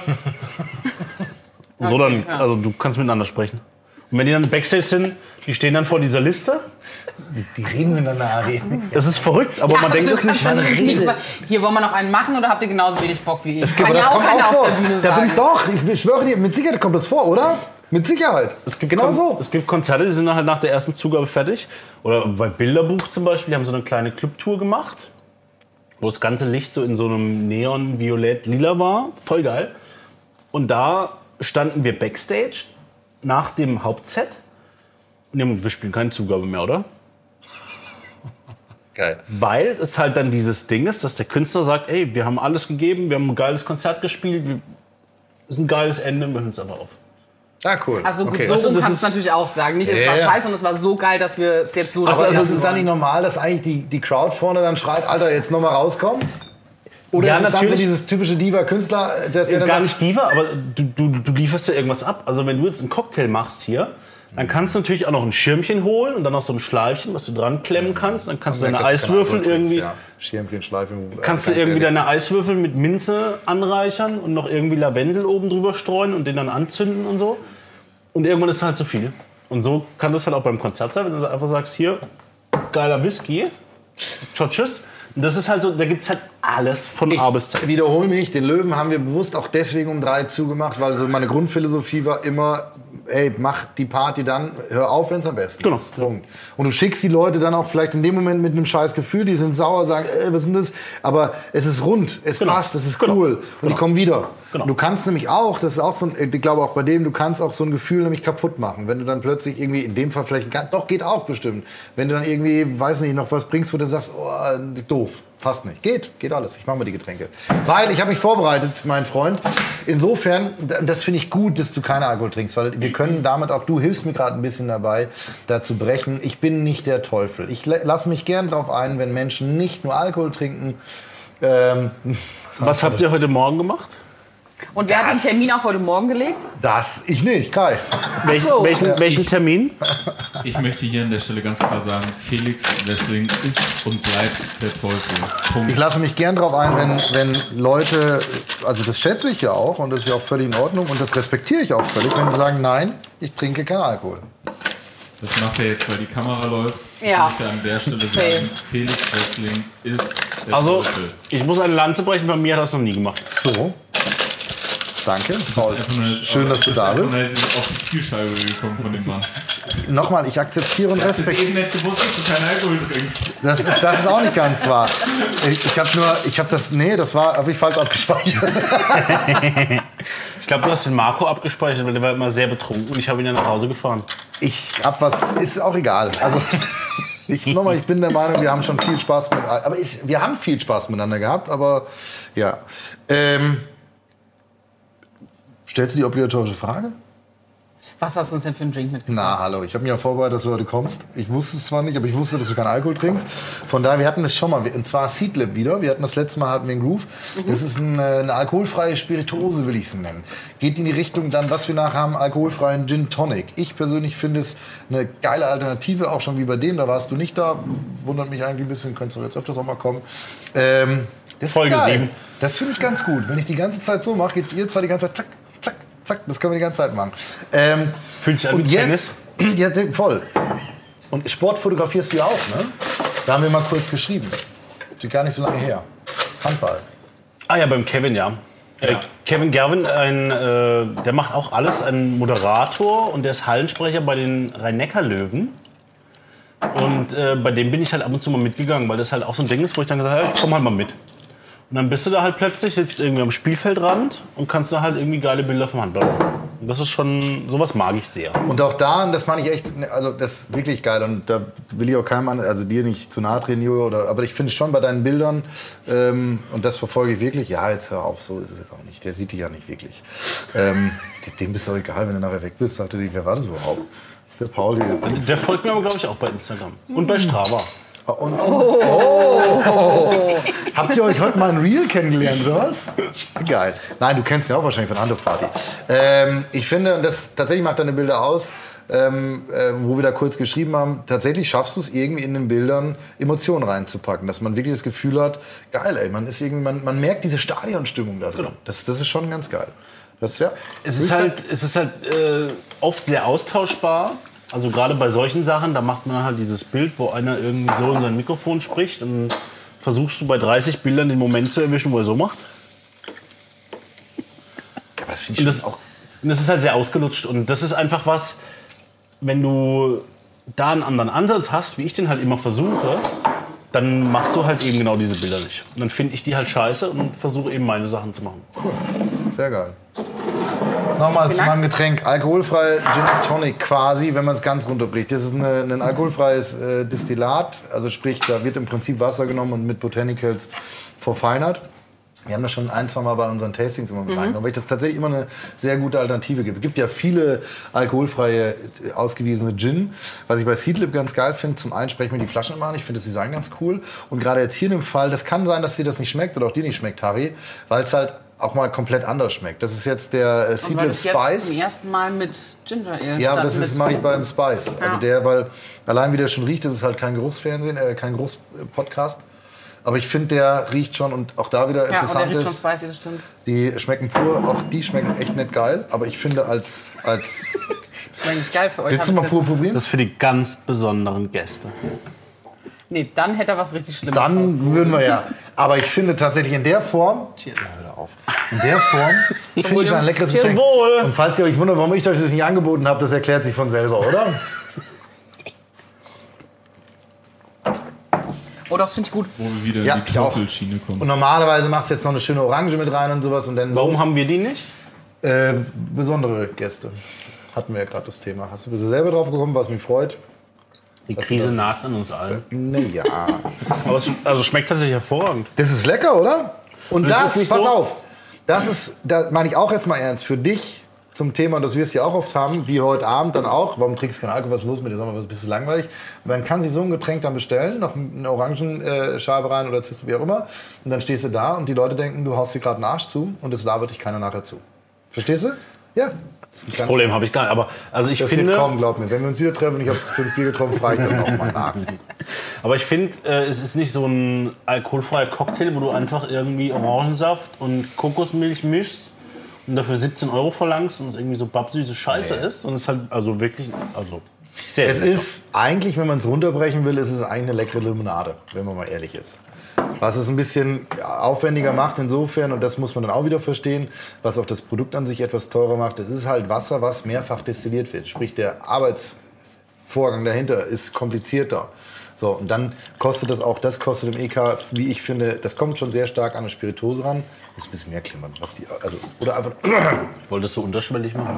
So, okay, dann, ja. also du kannst miteinander sprechen. Und wenn die dann Backstage sind, die stehen dann vor dieser Liste. Die, die reden miteinander, Ari. So. Das ist verrückt, aber ja, man aber denkt das nicht. Man nicht gesagt, hier wollen wir noch einen machen oder habt ihr genauso wenig Bock wie ich? Es gibt, kann ja auch keiner auf der Bühne da sagen. bin ich doch, ich schwöre dir, mit Sicherheit kommt das vor, oder? Mit Sicherheit. Es gibt genau Kon so. Es gibt Konzerte, die sind dann halt nach der ersten Zugabe fertig. Oder bei Bilderbuch zum Beispiel, die haben so eine kleine Clubtour gemacht, wo das ganze Licht so in so einem Neon-Violett-Lila war. Voll geil. Und da standen wir Backstage nach dem Hauptset. Und wir spielen keine Zugabe mehr, oder? Geil. Weil es halt dann dieses Ding ist, dass der Künstler sagt, ey, wir haben alles gegeben, wir haben ein geiles Konzert gespielt, es ist ein geiles Ende, wir hören es einfach auf. Ah, cool. Also gut, okay. so weißt rum du, kannst du natürlich auch sagen. Nicht, es ja, war ja. scheiße und es war so geil, dass wir es jetzt so... Aber also, ist es dann nicht normal, dass eigentlich die, die Crowd vorne dann schreit, Alter, jetzt noch mal rauskommen? Oder ja, ist es natürlich. dann so dieses typische Diva-Künstler, das ja dann Gar sagt, nicht Diva, aber du, du, du lieferst ja irgendwas ab. Also wenn du jetzt einen Cocktail machst hier, dann kannst du natürlich auch noch ein Schirmchen holen und dann noch so ein Schleifchen, was du dran klemmen kannst. Dann kannst du deine Eiswürfel irgendwie... Ja. Schirmchen, Schleifchen... Kannst du irgendwie deine Eiswürfel mit Minze anreichern und noch irgendwie Lavendel oben drüber streuen und den dann anzünden und so. Und irgendwann ist es halt zu viel. Und so kann das halt auch beim Konzert sein, wenn du einfach sagst, hier, geiler Whisky, ciao, tschüss. Und das ist halt so, da gibt es halt alles von Ich A bis Z. wiederhole mich, den Löwen haben wir bewusst auch deswegen um drei zugemacht, weil so meine Grundphilosophie war immer, ey, mach die Party dann, hör auf, wenn es am besten Genau. ist. Punkt. Und du schickst die Leute dann auch vielleicht in dem Moment mit einem scheiß Gefühl, die sind sauer, sagen, ey, was ist denn das? Aber es ist rund, es Genau. passt, es ist Genau. cool. Und Genau. die kommen wieder. Genau. Du kannst nämlich auch, das ist auch so ein, ich glaube auch bei dem, du kannst auch so ein Gefühl nämlich kaputt machen. Wenn du dann plötzlich irgendwie, in dem Fall vielleicht, ein- doch, geht auch bestimmt. Wenn du dann irgendwie, weiß nicht, noch was bringst, wo du sagst, oh, doof. Passt nicht. Geht, geht alles. Ich mache mir die Getränke. Weil ich habe mich vorbereitet, mein Freund. Insofern, d- das finde ich gut, dass du keine Alkohol trinkst, weil wir können damit auch, du hilfst mir gerade ein bisschen dabei, da zu brechen. Ich bin nicht der Teufel. Ich lasse mich gern drauf ein, wenn Menschen nicht nur Alkohol trinken. Ähm, Was habt ihr heute Morgen gemacht? Und wer hat den Termin auf heute Morgen gelegt? das, ich nicht, Kai. Welch, so. welchen, welchen Termin? Ich möchte hier an der Stelle ganz klar sagen, Felix Wessling ist und bleibt der Teufel. Punkt. Ich lasse mich gern drauf ein, wenn, wenn Leute, also das schätze ich ja auch und das ist ja auch völlig in Ordnung und das respektiere ich auch völlig, wenn sie sagen, nein, ich trinke keinen Alkohol. Das macht er jetzt, weil die Kamera läuft. Ja. Ich möchte an der Stelle Safe. sagen, Felix Wessling ist der Also, Teufel. ich muss eine Lanze brechen, bei mir hat er das noch nie gemacht. So. Danke. Paul. Einfach nur- Schön, dass du bist da einfach bist. nur auf die Zielscheibe gekommen von dem Mann. Nochmal, ich akzeptiere und Du hast bis respektiere. eben nicht gewusst, dass du keinen Alkohol trinkst. Das ist, das ist auch nicht ganz wahr. Ich, ich habe nur, ich habe das, nee, das war, habe ich falsch abgespeichert. Ich glaube, du hast den Marco abgespeichert, weil der war immer sehr betrunken und ich habe ihn dann nach Hause gefahren. Ich habe was, ist auch egal. Also, ich, nochmal, ich bin der Meinung, wir haben schon viel Spaß mit, aber ich, wir haben viel Spaß miteinander gehabt, aber ja. Ähm, stellst du die obligatorische Frage? Was hast du uns denn für einen Drink mitgebracht? Na, hallo, ich habe mich ja vorbereitet, dass du heute kommst. Ich wusste es zwar nicht, aber ich wusste, dass du keinen Alkohol trinkst. Von daher, wir hatten das schon mal, und zwar Seedlip wieder. Wir hatten das letzte Mal, hatten wir einen Groove. Das ist eine, eine alkoholfreie Spirituose, will ich es nennen. Geht in die Richtung dann, was wir nachher haben, alkoholfreien Gin Tonic. Ich persönlich finde es eine geile Alternative, auch schon wie bei dem. Da warst du nicht da. Wundert mich eigentlich ein bisschen, könntest du jetzt öfters auch mal kommen. Ähm, das ist Folge geil. sieben. Das finde ich ganz gut. Wenn ich die ganze Zeit so mache, geht ihr zwar die ganze Zeit zack, zack, zack. Das können wir die ganze Zeit machen. Ähm, Fühlt sich an und wie Tennis? jetzt, ja, voll. Und Sport fotografierst du ja auch, ne? Da haben wir mal kurz geschrieben. Ist gar nicht so lange her. Handball. Ah ja, beim Kevin, ja. Äh, Kevin Gerwin, ein, äh, der macht auch alles, ein Moderator und der ist Hallensprecher bei den Rhein-Neckar-Löwen. Und äh, bei dem bin ich halt ab und zu mal mitgegangen, weil das halt auch so ein Ding ist, wo ich dann gesagt habe, ja, ich komm halt mal mit. Und dann bist du da halt plötzlich, sitzt irgendwie am Spielfeldrand und kannst da halt irgendwie geile Bilder vom Handball machen. Und das ist schon, sowas mag ich sehr. Und auch da, und das fand ich echt, also das ist wirklich geil. Und da will ich auch keinem an, also dir nicht zu nahe treten, Jojo, oder, aber ich finde schon bei deinen Bildern, ähm, und das verfolge ich wirklich, ja, jetzt hör auf, so ist es jetzt auch nicht. Der sieht dich ja nicht wirklich. Ähm, dem bist doch egal, wenn du nachher weg bist, sagte sie, wer war das überhaupt? Das ist der Paul hier. Der folgt mir aber, glaube ich, auch bei Instagram. Und bei Strava. Und, oh. Habt ihr euch heute mal ein Reel kennengelernt, oder was? Geil. Nein, du kennst ihn auch wahrscheinlich von Handelsparty. Ähm, ich finde, das tatsächlich macht deine Bilder aus, ähm, äh, wo wir da kurz geschrieben haben, tatsächlich schaffst du es irgendwie in den Bildern Emotionen reinzupacken, dass man wirklich das Gefühl hat, geil, ey, man ist irgendwie, man, man merkt diese Stadionstimmung da drin. Das, das ist schon ganz geil. Das, ja, Es ist halt, es ist halt äh, oft sehr austauschbar. Also gerade bei solchen Sachen, da macht man halt dieses Bild, wo einer irgendwie so in sein Mikrofon spricht und versuchst du bei dreißig Bildern den Moment zu erwischen, wo er so macht. aber das finde Und ich das, schon auch. und das ist halt sehr ausgelutscht. Und das ist einfach was, wenn du da einen anderen Ansatz hast, wie ich den halt immer versuche, dann machst du halt eben genau diese Bilder nicht. Und dann finde ich die halt scheiße und versuche eben meine Sachen zu machen. Sehr geil. Nochmal zu Dank. meinem Getränk. Alkoholfrei Gin Tonic quasi, wenn man es ganz runterbricht. Das ist eine, ein alkoholfreies äh, Destillat. Also sprich, da wird im Prinzip Wasser genommen und mit Botanicals verfeinert. Wir haben das schon ein, zwei Mal bei unseren Tastings immer mit reingenommen, weil ich das tatsächlich immer eine sehr gute Alternative gibt. Es gibt ja viele alkoholfreie, äh, ausgewiesene Gin. Was ich bei Seedlip ganz geil finde, zum einen spreche ich mir die Flaschen immer an. Ich finde das Design ganz cool. Und gerade jetzt hier in dem Fall, das kann sein, dass dir das nicht schmeckt oder auch dir nicht schmeckt, Harry, weil es halt auch mal komplett anders schmeckt. Das ist jetzt der äh, Und weil Seedlip das jetzt Spice. zum ersten Mal mit Ginger Ale. Ja, aber statt das ist mit- mache ich beim Spice. Also Ja. der, weil allein wie der schon riecht, das ist halt kein Geruchsfernsehen, äh, kein Geruchspodcast. Aber ich finde, der riecht schon und auch da wieder Ja, und der interessant riecht schon ist, spicy, das stimmt. die schmecken pur, auch die schmecken echt nicht geil. Aber ich finde als, als Das war eigentlich geil für euch. willst du Hab mal ich pur jetzt- probieren? Das ist für die ganz besonderen Gäste. Nee, dann hätte er was richtig Schlimmes Dann rausgeholt. würden wir ja. Aber ich finde tatsächlich in der Form, Cheers, hör auf. In der Form finde ich ein leckeres Cheers. Getränk. Wohl. Und falls ihr euch wundert, warum ich euch das nicht angeboten habe, das erklärt sich von selber, oder? Oh, das finde ich gut. Wo wir wieder Ja, in die ich auch. Teufelschiene kommen. Und normalerweise machst du jetzt noch eine schöne Orange mit rein und sowas. Und dann Warum haben wir die nicht? Äh, besondere Gäste. Hatten wir ja gerade das Thema. Hast du bist du selber drauf gekommen, was mich freut? Die Krise naht an uns allen. Naja. Aber es also schmeckt tatsächlich hervorragend. Das ist lecker, oder? Und Und es das, ist nicht pass so- auf, das ist, da meine ich auch jetzt mal ernst, für dich zum Thema, und das wirst du ja auch oft haben, wie heute Abend dann auch, warum trinkst du keinen Alkohol, was ist los mit dir, sag mal, was bist du langweilig? Man kann sich so ein Getränk dann bestellen, noch eine Orangenscheibe rein oder Ziste, wie auch immer, und dann stehst du da und die Leute denken, du haust dir gerade einen Arsch zu und es labert dich keiner nachher zu. Verstehst du? Ja. Das Problem habe ich gar nicht. Aber also ich Das finde, wird kommen, glaub mir. Wenn wir uns wieder treffen und ich habe fünf Bier getrunken, frage ich dann auch mal nach. aber ich finde, äh, es ist nicht so ein alkoholfreier Cocktail, wo du einfach irgendwie Orangensaft und Kokosmilch mischst und dafür siebzehn Euro verlangst und es irgendwie so babsüße Scheiße ist. Und es ist halt also wirklich, also sehr Es lecker. ist eigentlich, wenn man es runterbrechen will, ist es eigentlich eine leckere Limonade, wenn man mal ehrlich ist. Was es ein bisschen aufwendiger macht insofern, und das muss man dann auch wieder verstehen, was auch das Produkt an sich etwas teurer macht, es ist halt Wasser, was mehrfach destilliert wird. Sprich, der Arbeitsvorgang dahinter ist komplizierter. So, und dann kostet das auch, das kostet im E K, wie ich finde, das kommt schon sehr stark an eine Spirituose ran. Das ist ein bisschen mehr klimmern, was die, also, oder einfach, Ich wollte es so unterschwellig machen.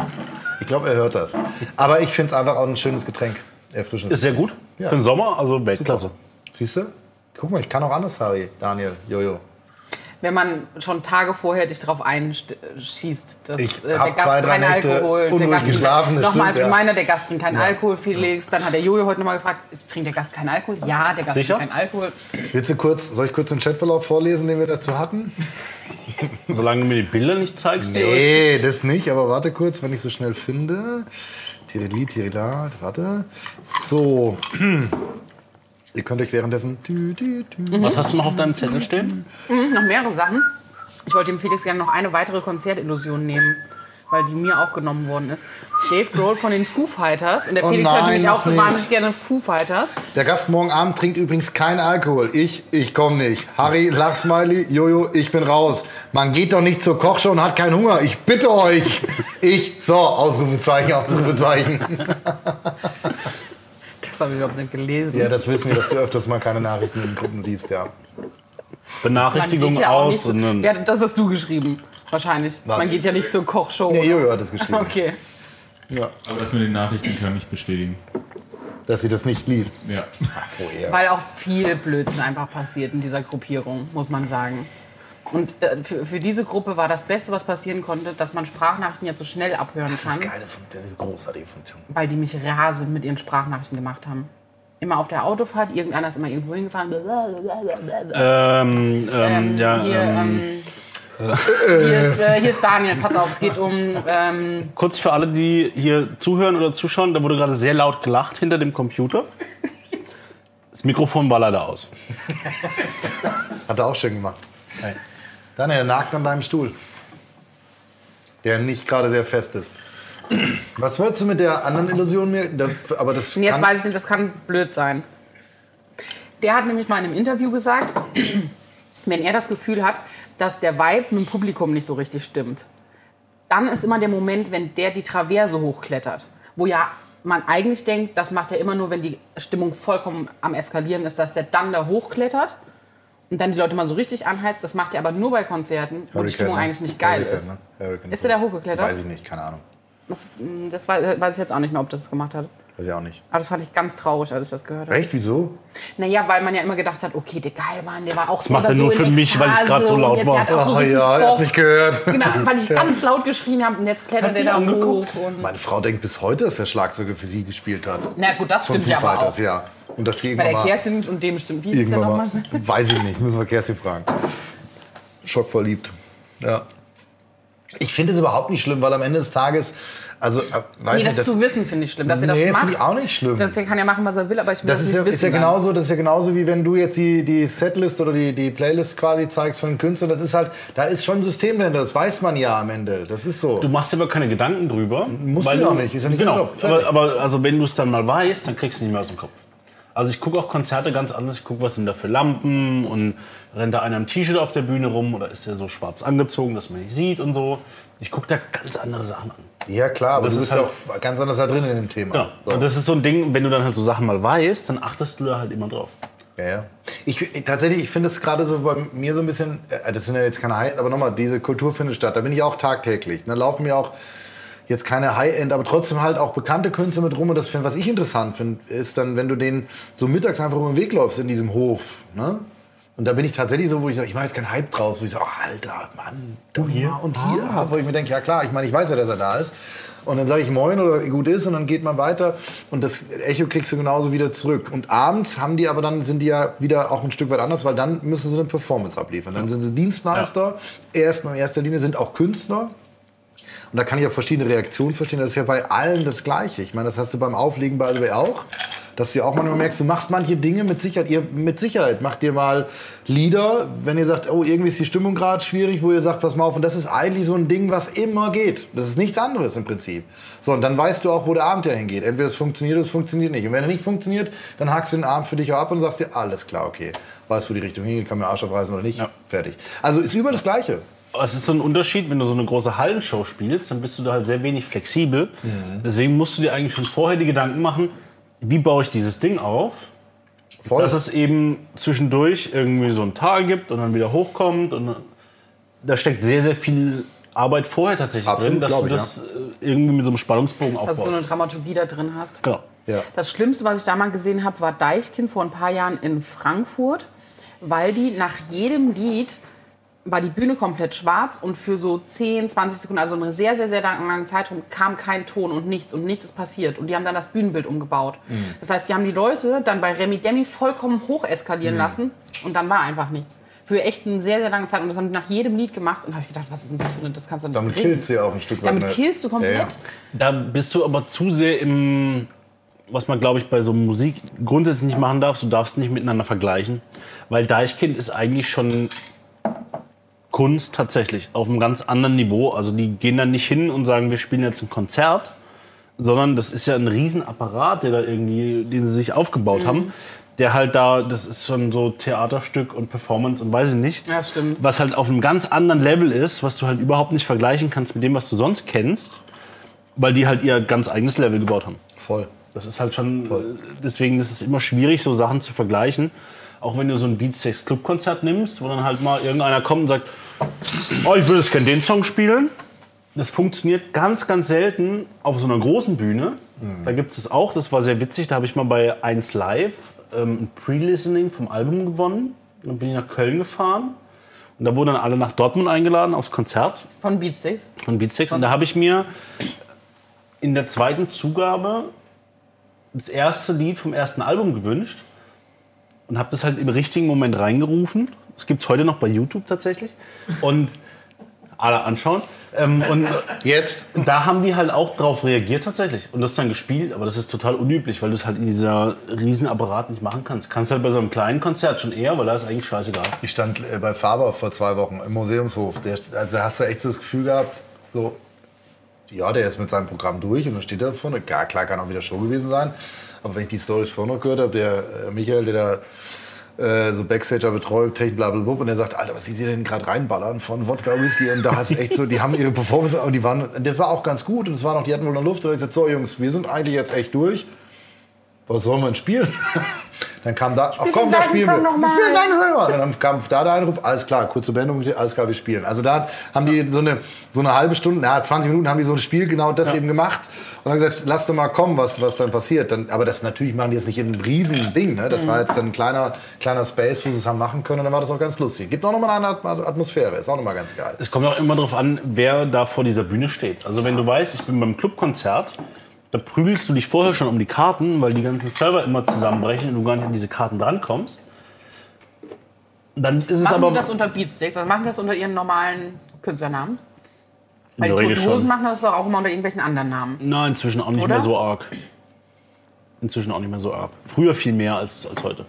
ich glaube, er hört das. Aber ich finde es einfach auch ein schönes Getränk, erfrischend. Ist sehr gut. Ja. Für den Sommer, also Weltklasse. Siehst du? Guck mal, ich kann auch anders, Harry, Daniel, Jojo. Wenn man schon Tage vorher dich drauf einschießt, dass Ich äh, der hab Gast zwei, drei kein Nächte Alkohol, der unruhig Gast geschlafen, das nochmal als stimmt, ja. Reminder, der Gast trinkt keinen Alkohol, Felix. Dann hat der Jojo heute nochmal gefragt, trinkt der Gast keinen Alkohol? Ja, der Gast Sicher? trinkt keinen Alkohol. Willst du kurz, soll ich kurz den Chatverlauf vorlesen, den wir dazu hatten? Solange du mir die Bilder nicht zeigst. Nee, das nicht, aber warte kurz, wenn ich so schnell finde. Tirili, Tirila, warte. So. Ihr könnt euch währenddessen... Tü, tü, tü. Was hast du noch auf deinem Zettel stehen? Mhm, noch mehrere Sachen. Ich wollte dem Felix gerne noch eine weitere Konzertillusion nehmen, weil die mir auch genommen worden ist. Dave Grohl von den Foo Fighters. Und der Oh Felix hört nein, nämlich auch mach so nicht. wahnsinnig gerne Foo Fighters. Der Gast morgen Abend trinkt übrigens keinen Alkohol. Ich, ich komm nicht. Harry, Lachsmiley, Jojo, ich bin raus. Man geht doch nicht zur Kochshow und hat keinen Hunger. Ich bitte euch. Ich, so, Ausrufezeichen, Ausrufezeichen. Das habe ich überhaupt nicht gelesen. Ja, das wissen wir, dass du öfters mal keine Nachrichten in Gruppen liest, ja. Man Benachrichtigung geht ja auch aus. nicht zu- Und dann, Ja, das hast du geschrieben. Wahrscheinlich. Was? Man geht ja nicht zur Kochshow. Nee, Jojo hat es geschrieben. Okay. Ja. Aber das mit den Nachrichten kann ich bestätigen. Dass sie das nicht liest. Ja. Vorher. Weil auch viel Blödsinn einfach passiert in dieser Gruppierung, muss man sagen. Und äh, für, für diese Gruppe war das Beste, was passieren konnte, dass man Sprachnachrichten jetzt so schnell abhören Das ist kann, geile Funktion, eine großartige Funktion. weil die mich rasend mit ihren Sprachnachrichten gemacht haben. Immer auf der Autofahrt, irgendeiner ist immer irgendwo hingefahren. ähm, ähm, ja, Hier, ähm, ähm, hier, ist, äh, hier ist Daniel, pass auf, es geht um... Ähm, kurz für alle, die hier zuhören oder zuschauen, da wurde gerade sehr laut gelacht hinter dem Computer. Das Mikrofon war leider aus. Hat er auch schön gemacht. Hey. Daniel, er nagt an deinem Stuhl. Der nicht gerade sehr fest ist. Was wolltest du mit der anderen Illusion mir? Da, aber das und jetzt kann, weiß ich nicht, das kann blöd sein. Der hat nämlich mal in einem Interview gesagt, wenn er das Gefühl hat, dass der Vibe mit dem Publikum nicht so richtig stimmt, dann ist immer der Moment, wenn der die Traverse hochklettert. Wo ja man eigentlich denkt, das macht er immer nur, wenn die Stimmung vollkommen am Eskalieren ist, dass der dann da hochklettert und dann die Leute mal so richtig anheizt. Das macht er aber nur bei Konzerten, wo die Stimmung ne? eigentlich nicht geil Hurricane, ist. Ne? Hurricane Ist der da hochgeklettert? Weiß ich nicht, keine Ahnung. Das, das weiß, weiß ich jetzt auch nicht mehr, ob das es gemacht hat. Weiß ich auch nicht. Aber das fand ich ganz traurig, als ich das gehört habe. Echt? Wieso? Naja, weil man ja immer gedacht hat, okay, der geil Mann, der war auch so macht oder er so nur in für mich, weil ich Ekstase grad so und laut jetzt war. hat er auch so Oh richtig ja, er hat Bock. mich gehört. Genau, weil ich ganz laut geschrien habe und jetzt klettert er da hoch. angeguckt? Und Meine Frau denkt bis heute, dass der Schlagzeuger für sie gespielt hat. na gut, das Von stimmt Foo ja aber Fighters, auch. ja. Und dass sie Bei irgendwann der mal, Kerstin und dem stimmt. Wie ist der irgendwann nochmal? mal, weiß ich nicht, müssen wir Kerstin fragen. Schockverliebt. Ja. Ich finde es überhaupt nicht schlimm, weil am Ende des Tages, also, äh, weiß Nee, nicht, das, zu wissen finde ich schlimm, dass er das Nee, macht. finde ich auch nicht schlimm. Der kann ja machen, was er will, aber ich will Das das, ist nicht ja, wissen. ist ja dann. genauso, das ist ja genauso wie wenn du jetzt die, die Setlist oder die, die Playlist quasi zeigst von den Künstlern. Das ist halt, da ist schon ein System dahinter. Das weiß man ja am Ende. Das ist so. Du machst dir aber keine Gedanken drüber. Musst weil du ja auch nicht, ist ja nicht genau. dein Job. Aber, Fertig. aber also wenn du es dann mal weißt, dann kriegst du nicht mehr aus dem Kopf. Also ich gucke auch Konzerte ganz anders. Ich gucke, was sind da für Lampen und rennt da einer im T-Shirt auf der Bühne rum oder ist der so schwarz angezogen, dass man nicht sieht und so. Ich gucke da ganz andere Sachen an. Ja klar, aber das du ist bist ja halt- auch ganz anders da drin in dem Thema. Ja. So. Und das ist so ein Ding, wenn du dann halt so Sachen mal weißt, dann achtest du da halt immer drauf. Ja, ja. Ich, tatsächlich, ich finde es gerade so bei mir so ein bisschen, äh, das sind ja jetzt keine High-End, aber nochmal, diese Kultur findet statt. Da bin ich auch tagtäglich. Da laufen mir auch jetzt keine High-End, aber trotzdem halt auch bekannte Künstler mit rum. Und das, find, was ich interessant finde, ist dann, wenn du den so mittags einfach über den Weg läufst in diesem Hof. Ne? Und da bin ich tatsächlich so, wo ich sage, ich mache jetzt keinen Hype draus. Wo ich sage, oh, Alter, Mann, du hier und hier. Ah. Wo ich mir denke, ja klar, ich meine, ich weiß ja, dass er da ist. Und dann sage ich Moin oder gut ist und dann geht man weiter und das Echo kriegst du genauso wieder zurück. Und abends haben die aber dann, sind die ja wieder auch ein Stück weit anders, weil dann müssen sie eine Performance abliefern. Dann sind sie Dienstleister, ja. erstmal in erster Linie, sind auch Künstler. Und da kann ich auch verschiedene Reaktionen verstehen. Das ist ja bei allen das Gleiche. Ich meine, das hast du beim Auflegen bei Alway auch. Dass du ja auch manchmal merkst, du machst manche Dinge mit Sicherheit. Ihr mit Sicherheit macht ihr mal Lieder, wenn ihr sagt, oh, irgendwie ist die Stimmung gerade schwierig, wo ihr sagt, pass mal auf. Und das ist eigentlich so ein Ding, was immer geht. Das ist nichts anderes im Prinzip. So, und dann weißt du auch, wo der Abend ja hingeht. Entweder es funktioniert oder es funktioniert nicht. Und wenn er nicht funktioniert, dann hakst du den Abend für dich auch ab und sagst dir, alles klar, okay. Weißt du, wo die Richtung hingeht, kann mir Arsch aufreißen oder nicht. Ja. Fertig. Also ist über das Gleiche. Es ist so ein Unterschied, wenn du so eine große Hallenshow spielst, dann bist du da halt sehr wenig flexibel. Mhm. Deswegen musst du dir eigentlich schon vorher die Gedanken machen, wie baue ich dieses Ding auf, Voll. dass es eben zwischendurch irgendwie so ein Tal gibt und dann wieder hochkommt. Und da steckt sehr, sehr viel Arbeit vorher tatsächlich Absolut, drin, dass du das ich, ja. irgendwie mit so einem Spannungsbogen aufbaust. Dass du so eine Dramaturgie da drin hast. Genau. Ja. Das Schlimmste, was ich da mal gesehen habe, war Deichkind vor ein paar Jahren in Frankfurt, weil die nach jedem Lied war die Bühne komplett schwarz und für so zehn, zwanzig Sekunden, also einen sehr, sehr, sehr langen Zeitraum, kam kein Ton und nichts und nichts ist passiert. Und die haben dann das Bühnenbild umgebaut. Mhm. Das heißt, die haben die Leute dann bei Remi Demi vollkommen hoch eskalieren mhm. lassen und dann war einfach nichts. Für echt eine sehr, sehr lange Zeit. Und das haben die nach jedem Lied gemacht. Und da habe ich gedacht, was ist denn das für eine, das kannst du nicht Damit killst du ja auch ein Stück weit. Damit killst du komplett. Ja, ja. Da bist du aber zu sehr im, was man, glaube ich, bei so Musik grundsätzlich nicht machen darf. Du darfst nicht miteinander vergleichen. Weil Deichkind ist eigentlich schon Kunst tatsächlich auf einem ganz anderen Niveau. Also die gehen dann nicht hin und sagen, wir spielen jetzt ein Konzert, sondern das ist ja ein Riesenapparat, der da irgendwie, den sie sich aufgebaut mhm. haben, der halt da, das ist schon so Theaterstück und Performance und weiß ich nicht, ja, stimmt. was halt auf einem ganz anderen Level ist, was du halt überhaupt nicht vergleichen kannst mit dem, was du sonst kennst, weil die halt ihr ganz eigenes Level gebaut haben. Voll. Das ist halt schon, Voll. deswegen ist es immer schwierig, so Sachen zu vergleichen. Auch wenn du so ein Beatsteaks Club-Konzert nimmst, wo dann halt mal irgendeiner kommt und sagt, oh, ich würde jetzt gerne den Song spielen. Das funktioniert ganz, ganz selten auf so einer großen Bühne. Mhm. Da gibt es auch, das war sehr witzig, da habe ich mal bei eins Live ähm, ein Pre-Listening vom Album gewonnen. Dann bin ich nach Köln gefahren. Und da wurden dann alle nach Dortmund eingeladen aufs Konzert. Von Beatsteaks? Von Beatsteaks. Und da habe ich mir in der zweiten Zugabe das erste Lied vom ersten Album gewünscht. Und habe das halt im richtigen Moment reingerufen. Das gibt es heute noch bei YouTube tatsächlich. Und alle anschauen. Ähm, und jetzt? Da haben die halt auch drauf reagiert tatsächlich. Und das dann gespielt. Aber das ist total unüblich, weil du es halt in dieser riesen Apparat nicht machen kannst. Kannst halt bei so einem kleinen Konzert schon eher, weil da ist eigentlich scheißegal. Ich stand äh, bei Faber vor zwei Wochen im Museumshof. Der, also da hast du echt so das Gefühl gehabt, so, ja, der ist mit seinem Programm durch und dann steht er vorne. Gar klar, kann auch wieder Show gewesen sein. Aber wenn ich die Storys vorher noch gehört habe, der äh, Michael, der da äh, so Backstager betreut, Technik, blablabla, und der sagt, Alter, was sie denn gerade reinballern von Wodka, Whisky, und da hast du echt so, die haben ihre Performance, aber die waren, das war auch ganz gut und es war noch, die hatten wohl noch Luft, und ich gesagt, so Jungs, wir sind eigentlich jetzt echt durch, was sollen wir denn spielen? Dann kam da, ach komm, da spielen wir. Spielen deinen Song noch. Dann kam da der Einruf, alles klar, kurze Bendung, alles klar, wir spielen. Also da haben die so eine, so eine halbe Stunde, na, zwanzig Minuten haben die so ein Spiel genau das ja. eben gemacht. Und dann gesagt, lass doch mal kommen, was, was dann passiert. Dann, aber das natürlich machen die jetzt nicht in einem riesen Ding. Ne? Das mhm. war jetzt dann ein kleiner, kleiner Space, wo sie es haben machen können. Und dann war das auch ganz lustig. Gibt auch noch mal eine Atmosphäre, ist auch noch mal ganz geil. Es kommt auch immer darauf an, wer da vor dieser Bühne steht. Also wenn du weißt, ich bin beim Clubkonzert, da prügelst du dich vorher schon um die Karten, weil die ganzen Server immer zusammenbrechen und du gar nicht an diese Karten drankommst. Dann ist es machen aber die das unter Beatsteaks? Also machen die das unter ihren normalen Künstlernamen? In Weil der die Regel Toten Hosen schon. machen das doch auch immer unter irgendwelchen anderen Namen. Nein, inzwischen auch nicht Oder? mehr so arg. Inzwischen auch nicht mehr so arg. Früher viel mehr als, als heute.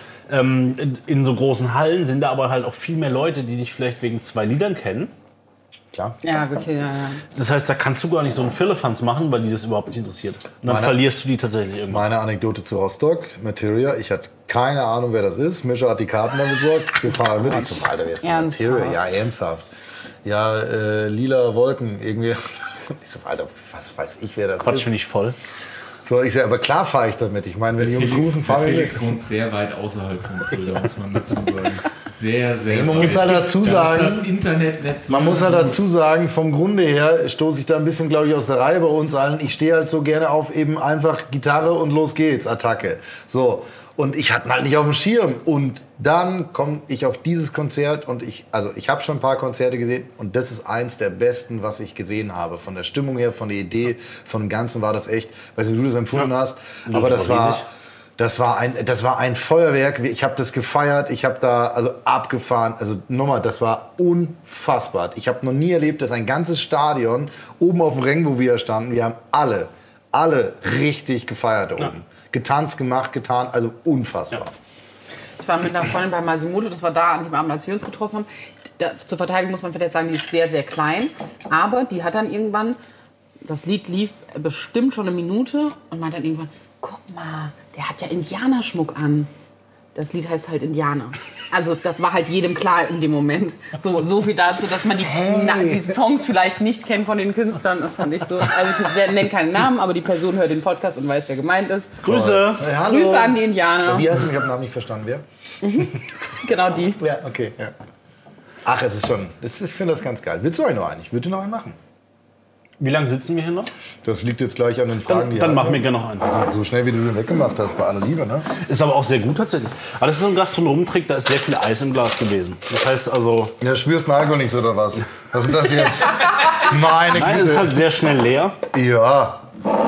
Ähm, in, in so großen Hallen sind da aber halt auch viel mehr Leute, die dich vielleicht wegen zwei Liedern kennen. Klar. Ja, okay, ja, ja. Das heißt, da kannst du gar nicht so einen Firlefanz machen, weil die das überhaupt nicht interessiert. Und dann Meine- verlierst du die tatsächlich irgendwann. Meine Anekdote zu Rostock, Materia. Ich hatte keine Ahnung, wer das ist. Mischa hat die Karten dann besorgt. Wir fahren mit. Ich so, Alter, wer ist denn Ernsthaft? Materia? Ja, ernsthaft. Ja, äh, lila Wolken irgendwie. Ich so, Alter, was weiß ich, wer das Quatsch ist. mich nicht voll. So, ich so, aber klar fahre ich damit. Ich meine, wenn die Der Jungs Felix, rufen, der fahren wir Felix mit. wohnt sehr weit außerhalb von Fulda, muss man dazu sagen. Sehr, sehr Man weit. muss halt dazu Da sagen- ist das Internetnetz so Man muss halt gut. dazu sagen, vom Grunde her stoße ich da ein bisschen, glaube ich, aus der Reihe bei uns allen. Ich stehe halt so gerne auf eben einfach Gitarre und los geht's, Attacke. So. Und ich hatte ihn halt nicht auf dem Schirm. Und dann komme ich auf dieses Konzert und ich, also ich habe schon ein paar Konzerte gesehen und das ist eins der besten, was ich gesehen habe. Von der Stimmung her, von der Idee, von dem Ganzen war das echt, weiß nicht, wie du das empfunden hast, aber das war war... riesig. Das war ein, das war ein Feuerwerk. Ich habe das gefeiert. Ich habe da also abgefahren. Also nochmal, das war unfassbar. Ich habe noch nie erlebt, dass ein ganzes Stadion oben auf dem Rängen, wo wir standen, wir haben alle, alle richtig gefeiert da oben. Getanzt, gemacht, getan. Also unfassbar. Ich war mit einer Freundin bei Masimoto, das war da an dem Abend, als wir uns getroffen haben. Da, zur Verteidigung muss man vielleicht sagen, die ist sehr, sehr klein. Aber die hat dann irgendwann, das Lied lief bestimmt schon eine Minute und meint dann irgendwann, guck mal, der hat ja Indianerschmuck an. Das Lied heißt halt Indianer. Also das war halt jedem klar in dem Moment. So, so viel dazu, dass man die, na, die Songs vielleicht nicht kennt von den Künstlern. Das fand ich so. Also ich nenne keinen Namen, aber die Person hört den Podcast und weiß, wer gemeint ist. Grüße! Hey, hallo. Grüße an die Indianer. Wie heißt du? Ich habe den Namen nicht verstanden. Wer? Genau die. Ja, okay. Ja. Ach, es ist schon. Das, ich finde das ganz geil. Willst du euch noch einen? Ich würde noch einen machen. Wie lange sitzen wir hier noch? Das liegt jetzt gleich an den Fragen, Dann, die dann ihr machen wir habt. gerne noch einen. Also so schnell, wie du den weggemacht hast, bei aller Liebe, ne? Ist aber auch sehr gut tatsächlich. Aber das ist so ein Gastronomentrick, da ist sehr viel Eis im Glas gewesen. Das heißt also, Ja, spürst den Alkohol nicht so, oder was? Was ist das jetzt? Meine nein, es ist halt sehr schnell leer. Ja,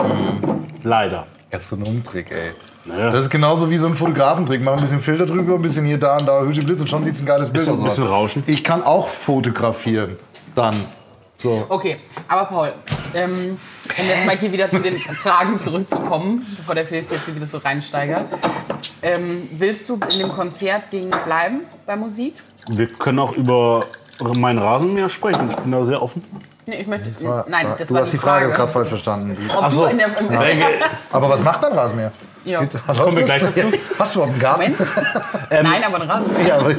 Leider. Gastronomentrick, ey. Naja. Das ist genauso wie so ein Fotografentrick. Mach ein bisschen Filter drüber, ein bisschen hier, da und da, hübsche Blitz und schon sieht's ein geiles Bild Bisschen- aus. bisschen Rauschen. Ich kann auch fotografieren. Dann. So. Okay, aber Paul, ähm, um jetzt mal hier wieder zu den Fragen zurückzukommen, bevor der Felix jetzt hier wieder so reinsteigert. Ähm, willst du in dem Konzertding bleiben bei Musik? Wir können auch über meinen Rasenmäher sprechen. Ich bin da sehr offen. Nee, ich möchte. War- nein, war- das du war hast die die Frage Frage. gerade falsch verstanden. Ob Ach so. du in der, im, Aber was macht dein Rasenmäher? ja. Kommen wir gleich dazu. Hast du überhaupt einen Garten? Moment. Nein, aber ein Rasenmäher. Ja, aber,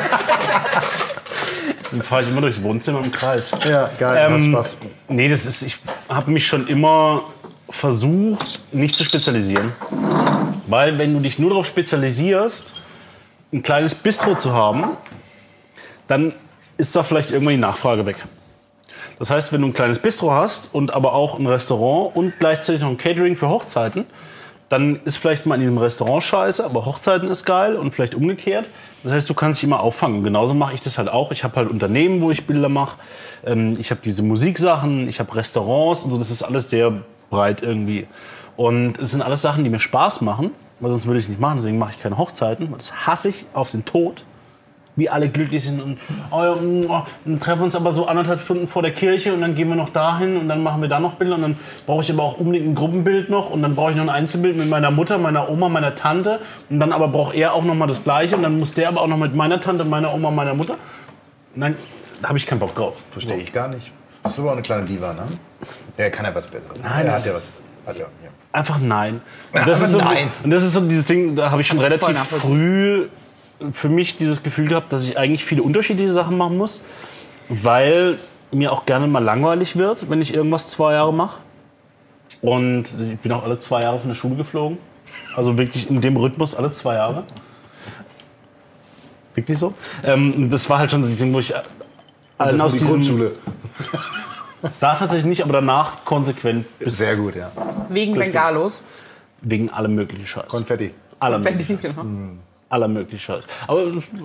Dann fahre ich immer durchs Wohnzimmer im Kreis. ja, geil, Ähm, macht Spaß. Nee, das ist, ich habe mich schon immer versucht, nicht zu spezialisieren. Weil wenn du dich nur darauf spezialisierst, ein kleines Bistro zu haben, dann ist da vielleicht irgendwann die Nachfrage weg. Das heißt, wenn du ein kleines Bistro hast und aber auch ein Restaurant und gleichzeitig noch ein Catering für Hochzeiten, dann ist vielleicht mal in diesem Restaurant scheiße, aber Hochzeiten ist geil und vielleicht umgekehrt. Das heißt, du kannst dich immer auffangen. Genauso mache ich das halt auch. Ich habe halt Unternehmen, wo ich Bilder mache. Ähm, ich habe diese Musiksachen, ich habe Restaurants und so. Das ist alles sehr breit irgendwie. Und es sind alles Sachen, die mir Spaß machen, weil sonst würde ich nicht machen. Deswegen mache ich keine Hochzeiten. Das hasse ich auf den Tod. Wie alle glücklich sind und oh, ja, oh, dann treffen wir uns aber so anderthalb Stunden vor der Kirche und dann gehen wir noch dahin und dann machen wir da noch Bilder und dann brauche ich aber auch unbedingt ein Gruppenbild noch und dann brauche ich noch ein Einzelbild mit meiner Mutter, meiner Oma, meiner Tante und dann aber braucht er auch noch mal das Gleiche und dann muss der aber auch noch mit meiner Tante, meiner Oma, meiner Mutter. Nein, da habe ich keinen Bock drauf. Verstehe ich gar nicht. Bist du aber eine kleine Diva, ne? Der kann ja was Besseres. Nein, er das hat ja was. Hat ja, ja. Einfach nein. Und Ja, das, aber ist so, nein. und das ist so dieses Ding, da habe ich schon relativ nachvollziehen. früh für mich dieses Gefühl gehabt, dass ich eigentlich viele unterschiedliche Sachen machen muss, weil mir auch gerne mal langweilig wird, wenn ich irgendwas zwei Jahre mache. Und ich bin auch alle zwei Jahre von der Schule geflogen. Also wirklich in dem Rhythmus alle zwei Jahre. Wirklich so. Ähm, das war halt schon so ein Ding, wo ich allen aus die diesem... Grundschule. Da tatsächlich nicht, aber danach konsequent bis Sehr gut, ja. Wegen Bengalos. wegen allem möglichen Scheiß. Konfetti. Aller Wenn möglichen die, genau. aller möglichen Scheiß. Aber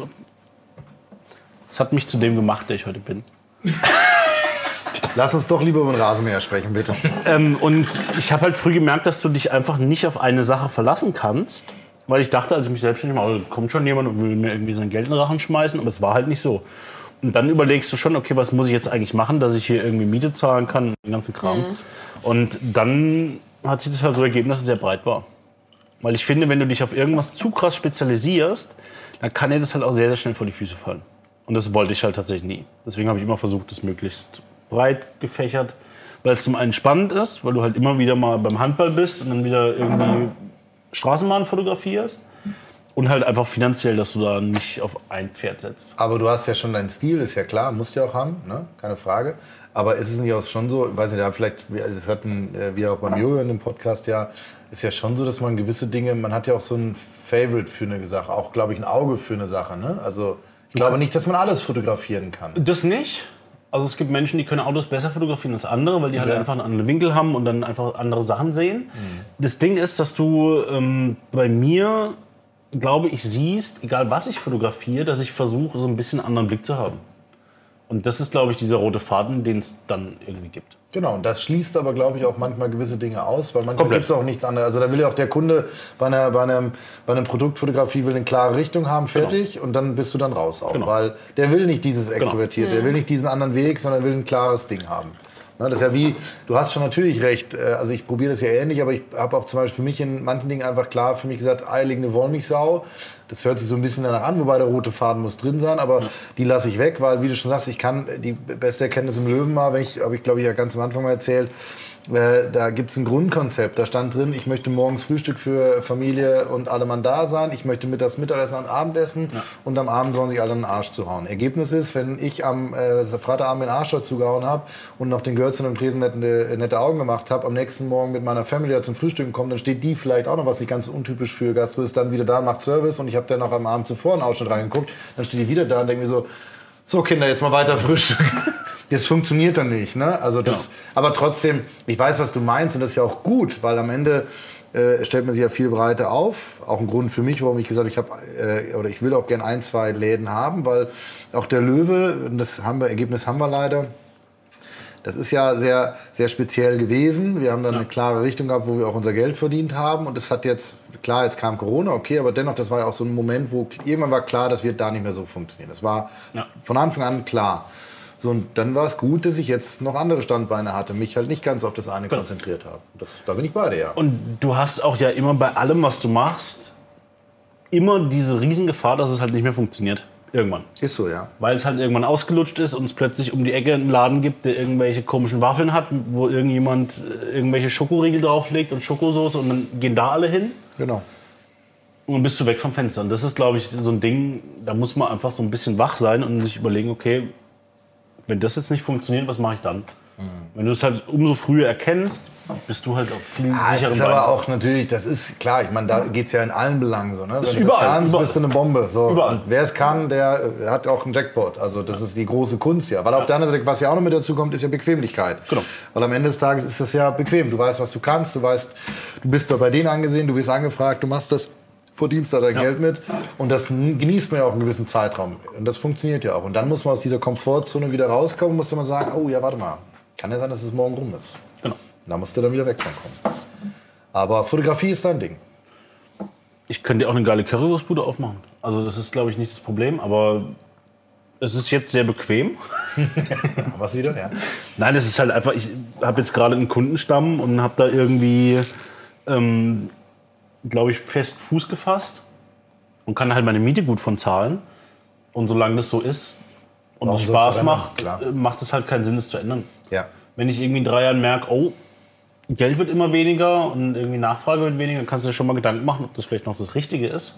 es hat mich zu dem gemacht, der ich heute bin. Lass uns doch lieber über den Rasenmäher sprechen, bitte. Ähm, und ich habe halt früh gemerkt, dass du dich einfach nicht auf eine Sache verlassen kannst. Weil ich dachte, als ich mich selbstständig mache, kommt schon jemand und will mir irgendwie sein Geld in den Rachen schmeißen. Aber es war halt nicht so. Und dann überlegst du schon, okay, was muss ich jetzt eigentlich machen, dass ich hier irgendwie Miete zahlen kann, den ganzen Kram. Mhm. Und dann hat sich das halt so ergeben, dass es sehr breit war. Weil ich finde, wenn du dich auf irgendwas zu krass spezialisierst, dann kann dir das halt auch sehr, sehr schnell vor die Füße fallen. Und das wollte ich halt tatsächlich nie. Deswegen habe ich immer versucht, das möglichst breit gefächert, weil es zum einen spannend ist, weil du halt immer wieder mal beim Handball bist und dann wieder irgendwie Straßenbahn fotografierst. Und halt einfach finanziell, dass du da nicht auf ein Pferd setzt. Aber du hast ja schon deinen Stil, ist ja klar, musst du ja auch haben, ne? Keine Frage. Aber ist es nicht auch schon so, ich weiß nicht, da vielleicht, das hatten wir auch beim Jojo in dem Podcast ja, ist ja schon so, dass man gewisse Dinge, man hat ja auch so ein Favorite für eine Sache, auch glaube ich ein Auge für eine Sache, ne? Also ich glaube nicht, dass man alles fotografieren kann. Das nicht. Also es gibt Menschen, die können Autos besser fotografieren als andere, weil die halt Ja. einfach einen anderen Winkel haben und dann einfach andere Sachen sehen. Mhm. Das Ding ist, dass du ähm, bei mir, glaube ich, siehst, egal was ich fotografiere, dass ich versuche, so ein bisschen einen anderen Blick zu haben. Und das ist, glaube ich, dieser rote Faden, den es dann irgendwie gibt. Genau, und das schließt aber, glaube ich, auch manchmal gewisse Dinge aus, weil manchmal Komplett. gibt es auch nichts anderes. Also da will ja auch der Kunde bei einer, bei einem, bei einem Produktfotografie will eine klare Richtung haben, fertig, genau. Und dann bist du dann raus auch. Genau. Weil der will nicht dieses Extrovertierte, Genau. der will nicht diesen anderen Weg, sondern will ein klares Ding haben. Na, das ist ja wie, du hast schon natürlich recht, also ich probiere das ja ähnlich, aber ich habe auch zum Beispiel für mich in manchen Dingen einfach klar für mich gesagt, eierlegende Wollmilchsau. Das hört sich so ein bisschen danach an, wobei der rote Faden muss drin sein, aber ja. Die lasse ich weg, weil, wie du schon sagst, ich kann die beste Erkenntnis im Löwen mal, wenn ich, habe ich glaube ich ja ganz am Anfang mal erzählt, äh, da gibt es ein Grundkonzept, da stand drin, ich möchte morgens Frühstück für Familie und alle Mann da sein, ich möchte mittags Mittagessen und Abendessen ja. Und am Abend sollen sich alle in den Arsch zuhauen. Ergebnis ist, wenn ich am äh, Freitagabend den Arsch dazu gehauen habe und noch den Görzchen und Tresen nette, nette Augen gemacht habe, am nächsten Morgen mit meiner Familie zum Frühstücken kommt, dann steht die vielleicht auch noch, was nicht ganz untypisch für Gastro ist, dann wieder da und macht Service und ich habe dann noch am Abend zuvor einen Ausschnitt reingeguckt, dann steht die wieder da und denke mir so, so Kinder, jetzt mal weiter frühstücken. Das funktioniert dann nicht, ne? Also das, ja. Aber trotzdem, ich weiß, was du meinst und das ist ja auch gut, weil am Ende äh, stellt man sich ja viel breiter auf. Auch ein Grund für mich, warum ich gesagt habe, ich habe äh, oder ich will auch gern ein, zwei Läden haben, weil auch der Löwe, und das haben wir, Ergebnis haben wir leider. Das ist ja sehr, sehr speziell gewesen. Wir haben dann ja. eine klare Richtung gehabt, wo wir auch unser Geld verdient haben. Und es hat jetzt, klar, jetzt kam Corona, okay, aber dennoch, das war ja auch so ein Moment, wo irgendwann war klar, das wird da nicht mehr so funktionieren. Das war ja. von Anfang an klar. So, und dann war es gut, dass ich jetzt noch andere Standbeine hatte, mich halt nicht ganz auf das eine genau. konzentriert habe. Das, da bin ich bei dir, ja. Und du hast auch ja immer bei allem, was du machst, immer diese Riesengefahr, dass es halt nicht mehr funktioniert. Irgendwann. Ist so, ja. Weil es halt irgendwann ausgelutscht ist und es plötzlich um die Ecke einen Laden gibt, der irgendwelche komischen Waffeln hat, wo irgendjemand irgendwelche Schokoriegel drauflegt und Schokosauce und dann gehen da alle hin. Genau. Und dann bist du weg vom Fenster. Und das ist, glaube ich, so ein Ding, da muss man einfach so ein bisschen wach sein und sich überlegen, okay, wenn das jetzt nicht funktioniert, was mache ich dann? Mhm. Wenn du es halt umso früher erkennst, bist du halt auf viel ja, sicheren Das ist Beinen. aber auch natürlich, das ist klar, ich meine, da geht es ja in allen Belangen so. Ne? Das ist Wenn überall, du das kannst, überall. bist du eine Bombe. So. Überall. Und wer es kann, der hat auch einen Jackpot. Also das ist die große Kunst ja. Weil auf der anderen Seite, was ja auch noch mit dazu kommt, ist ja Bequemlichkeit. Genau. Weil am Ende des Tages ist das ja bequem. Du weißt, was du kannst, du weißt, du bist doch bei denen angesehen, du wirst angefragt, du machst das, verdienst da dein ja. Geld mit. Und das genießt man ja auch einen gewissen Zeitraum. Und das funktioniert ja auch. Und dann muss man aus dieser Komfortzone wieder rauskommen und muss dann mal sagen, oh ja, warte mal, kann ja sein, dass es morgen rum ist. Genau. Da musst du dann wieder weg von kommen. Aber Fotografie ist dein Ding. Ich könnte dir auch eine geile Currywurstbude aufmachen. Also das ist, glaube ich, nicht das Problem, aber es ist jetzt sehr bequem. Was wieder? Ja. Nein, es ist halt einfach, ich habe jetzt gerade einen Kundenstamm und habe da irgendwie, ähm, glaube ich, fest Fuß gefasst und kann halt meine Miete gut von zahlen. Und solange das so ist und es Spaß macht, klar. macht es halt keinen Sinn, es zu ändern. Ja. Wenn ich irgendwie in drei Jahren merke, oh, Geld wird immer weniger und irgendwie Nachfrage wird weniger, dann kannst du dir schon mal Gedanken machen, ob das vielleicht noch das Richtige ist.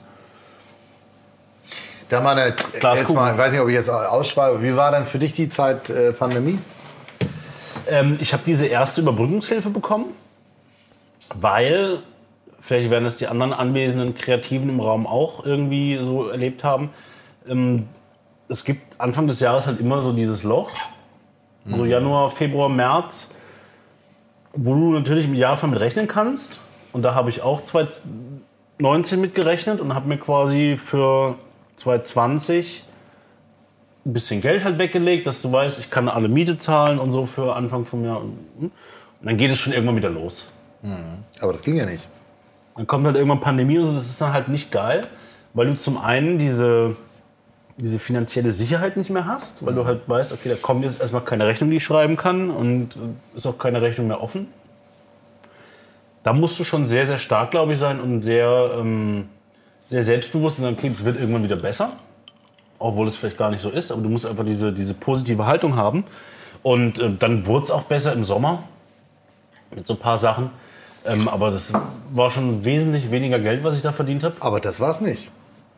Da mal eine, jetzt mal, ich weiß nicht, ob ich jetzt ausschweife. Wie war denn für dich die Zeit äh, Pandemie? Ähm, ich habe diese erste Überbrückungshilfe bekommen, weil, vielleicht werden es die anderen anwesenden Kreativen im Raum auch irgendwie so erlebt haben, ähm, es gibt Anfang des Jahres halt immer so dieses Loch, so Januar, Februar, März, wo du natürlich im Idealfall mit rechnen kannst. Und da habe ich auch zwanzig neunzehn mit gerechnet und habe mir quasi für zwanzig zwanzig ein bisschen Geld halt weggelegt, dass du weißt, ich kann alle Miete zahlen und so für Anfang vom Jahr. Und dann geht es schon irgendwann wieder los. Mhm. Aber das ging ja nicht. Dann kommt halt irgendwann Pandemie und so, das ist dann halt nicht geil, weil du zum einen diese... diese finanzielle Sicherheit nicht mehr hast, weil du halt weißt, okay, da kommt jetzt erstmal keine Rechnung, die ich schreiben kann und ist auch keine Rechnung mehr offen. Da musst du schon sehr, sehr stark, glaube ich, sein und sehr, ähm, sehr selbstbewusst und sagen, okay, es wird irgendwann wieder besser. obwohl es vielleicht gar nicht so ist, aber du musst einfach diese, diese positive Haltung haben. Und äh, dann wurde es auch besser im Sommer mit so ein paar Sachen. Ähm, aber das war schon wesentlich weniger Geld, was ich da verdient habe. Aber das war's nicht.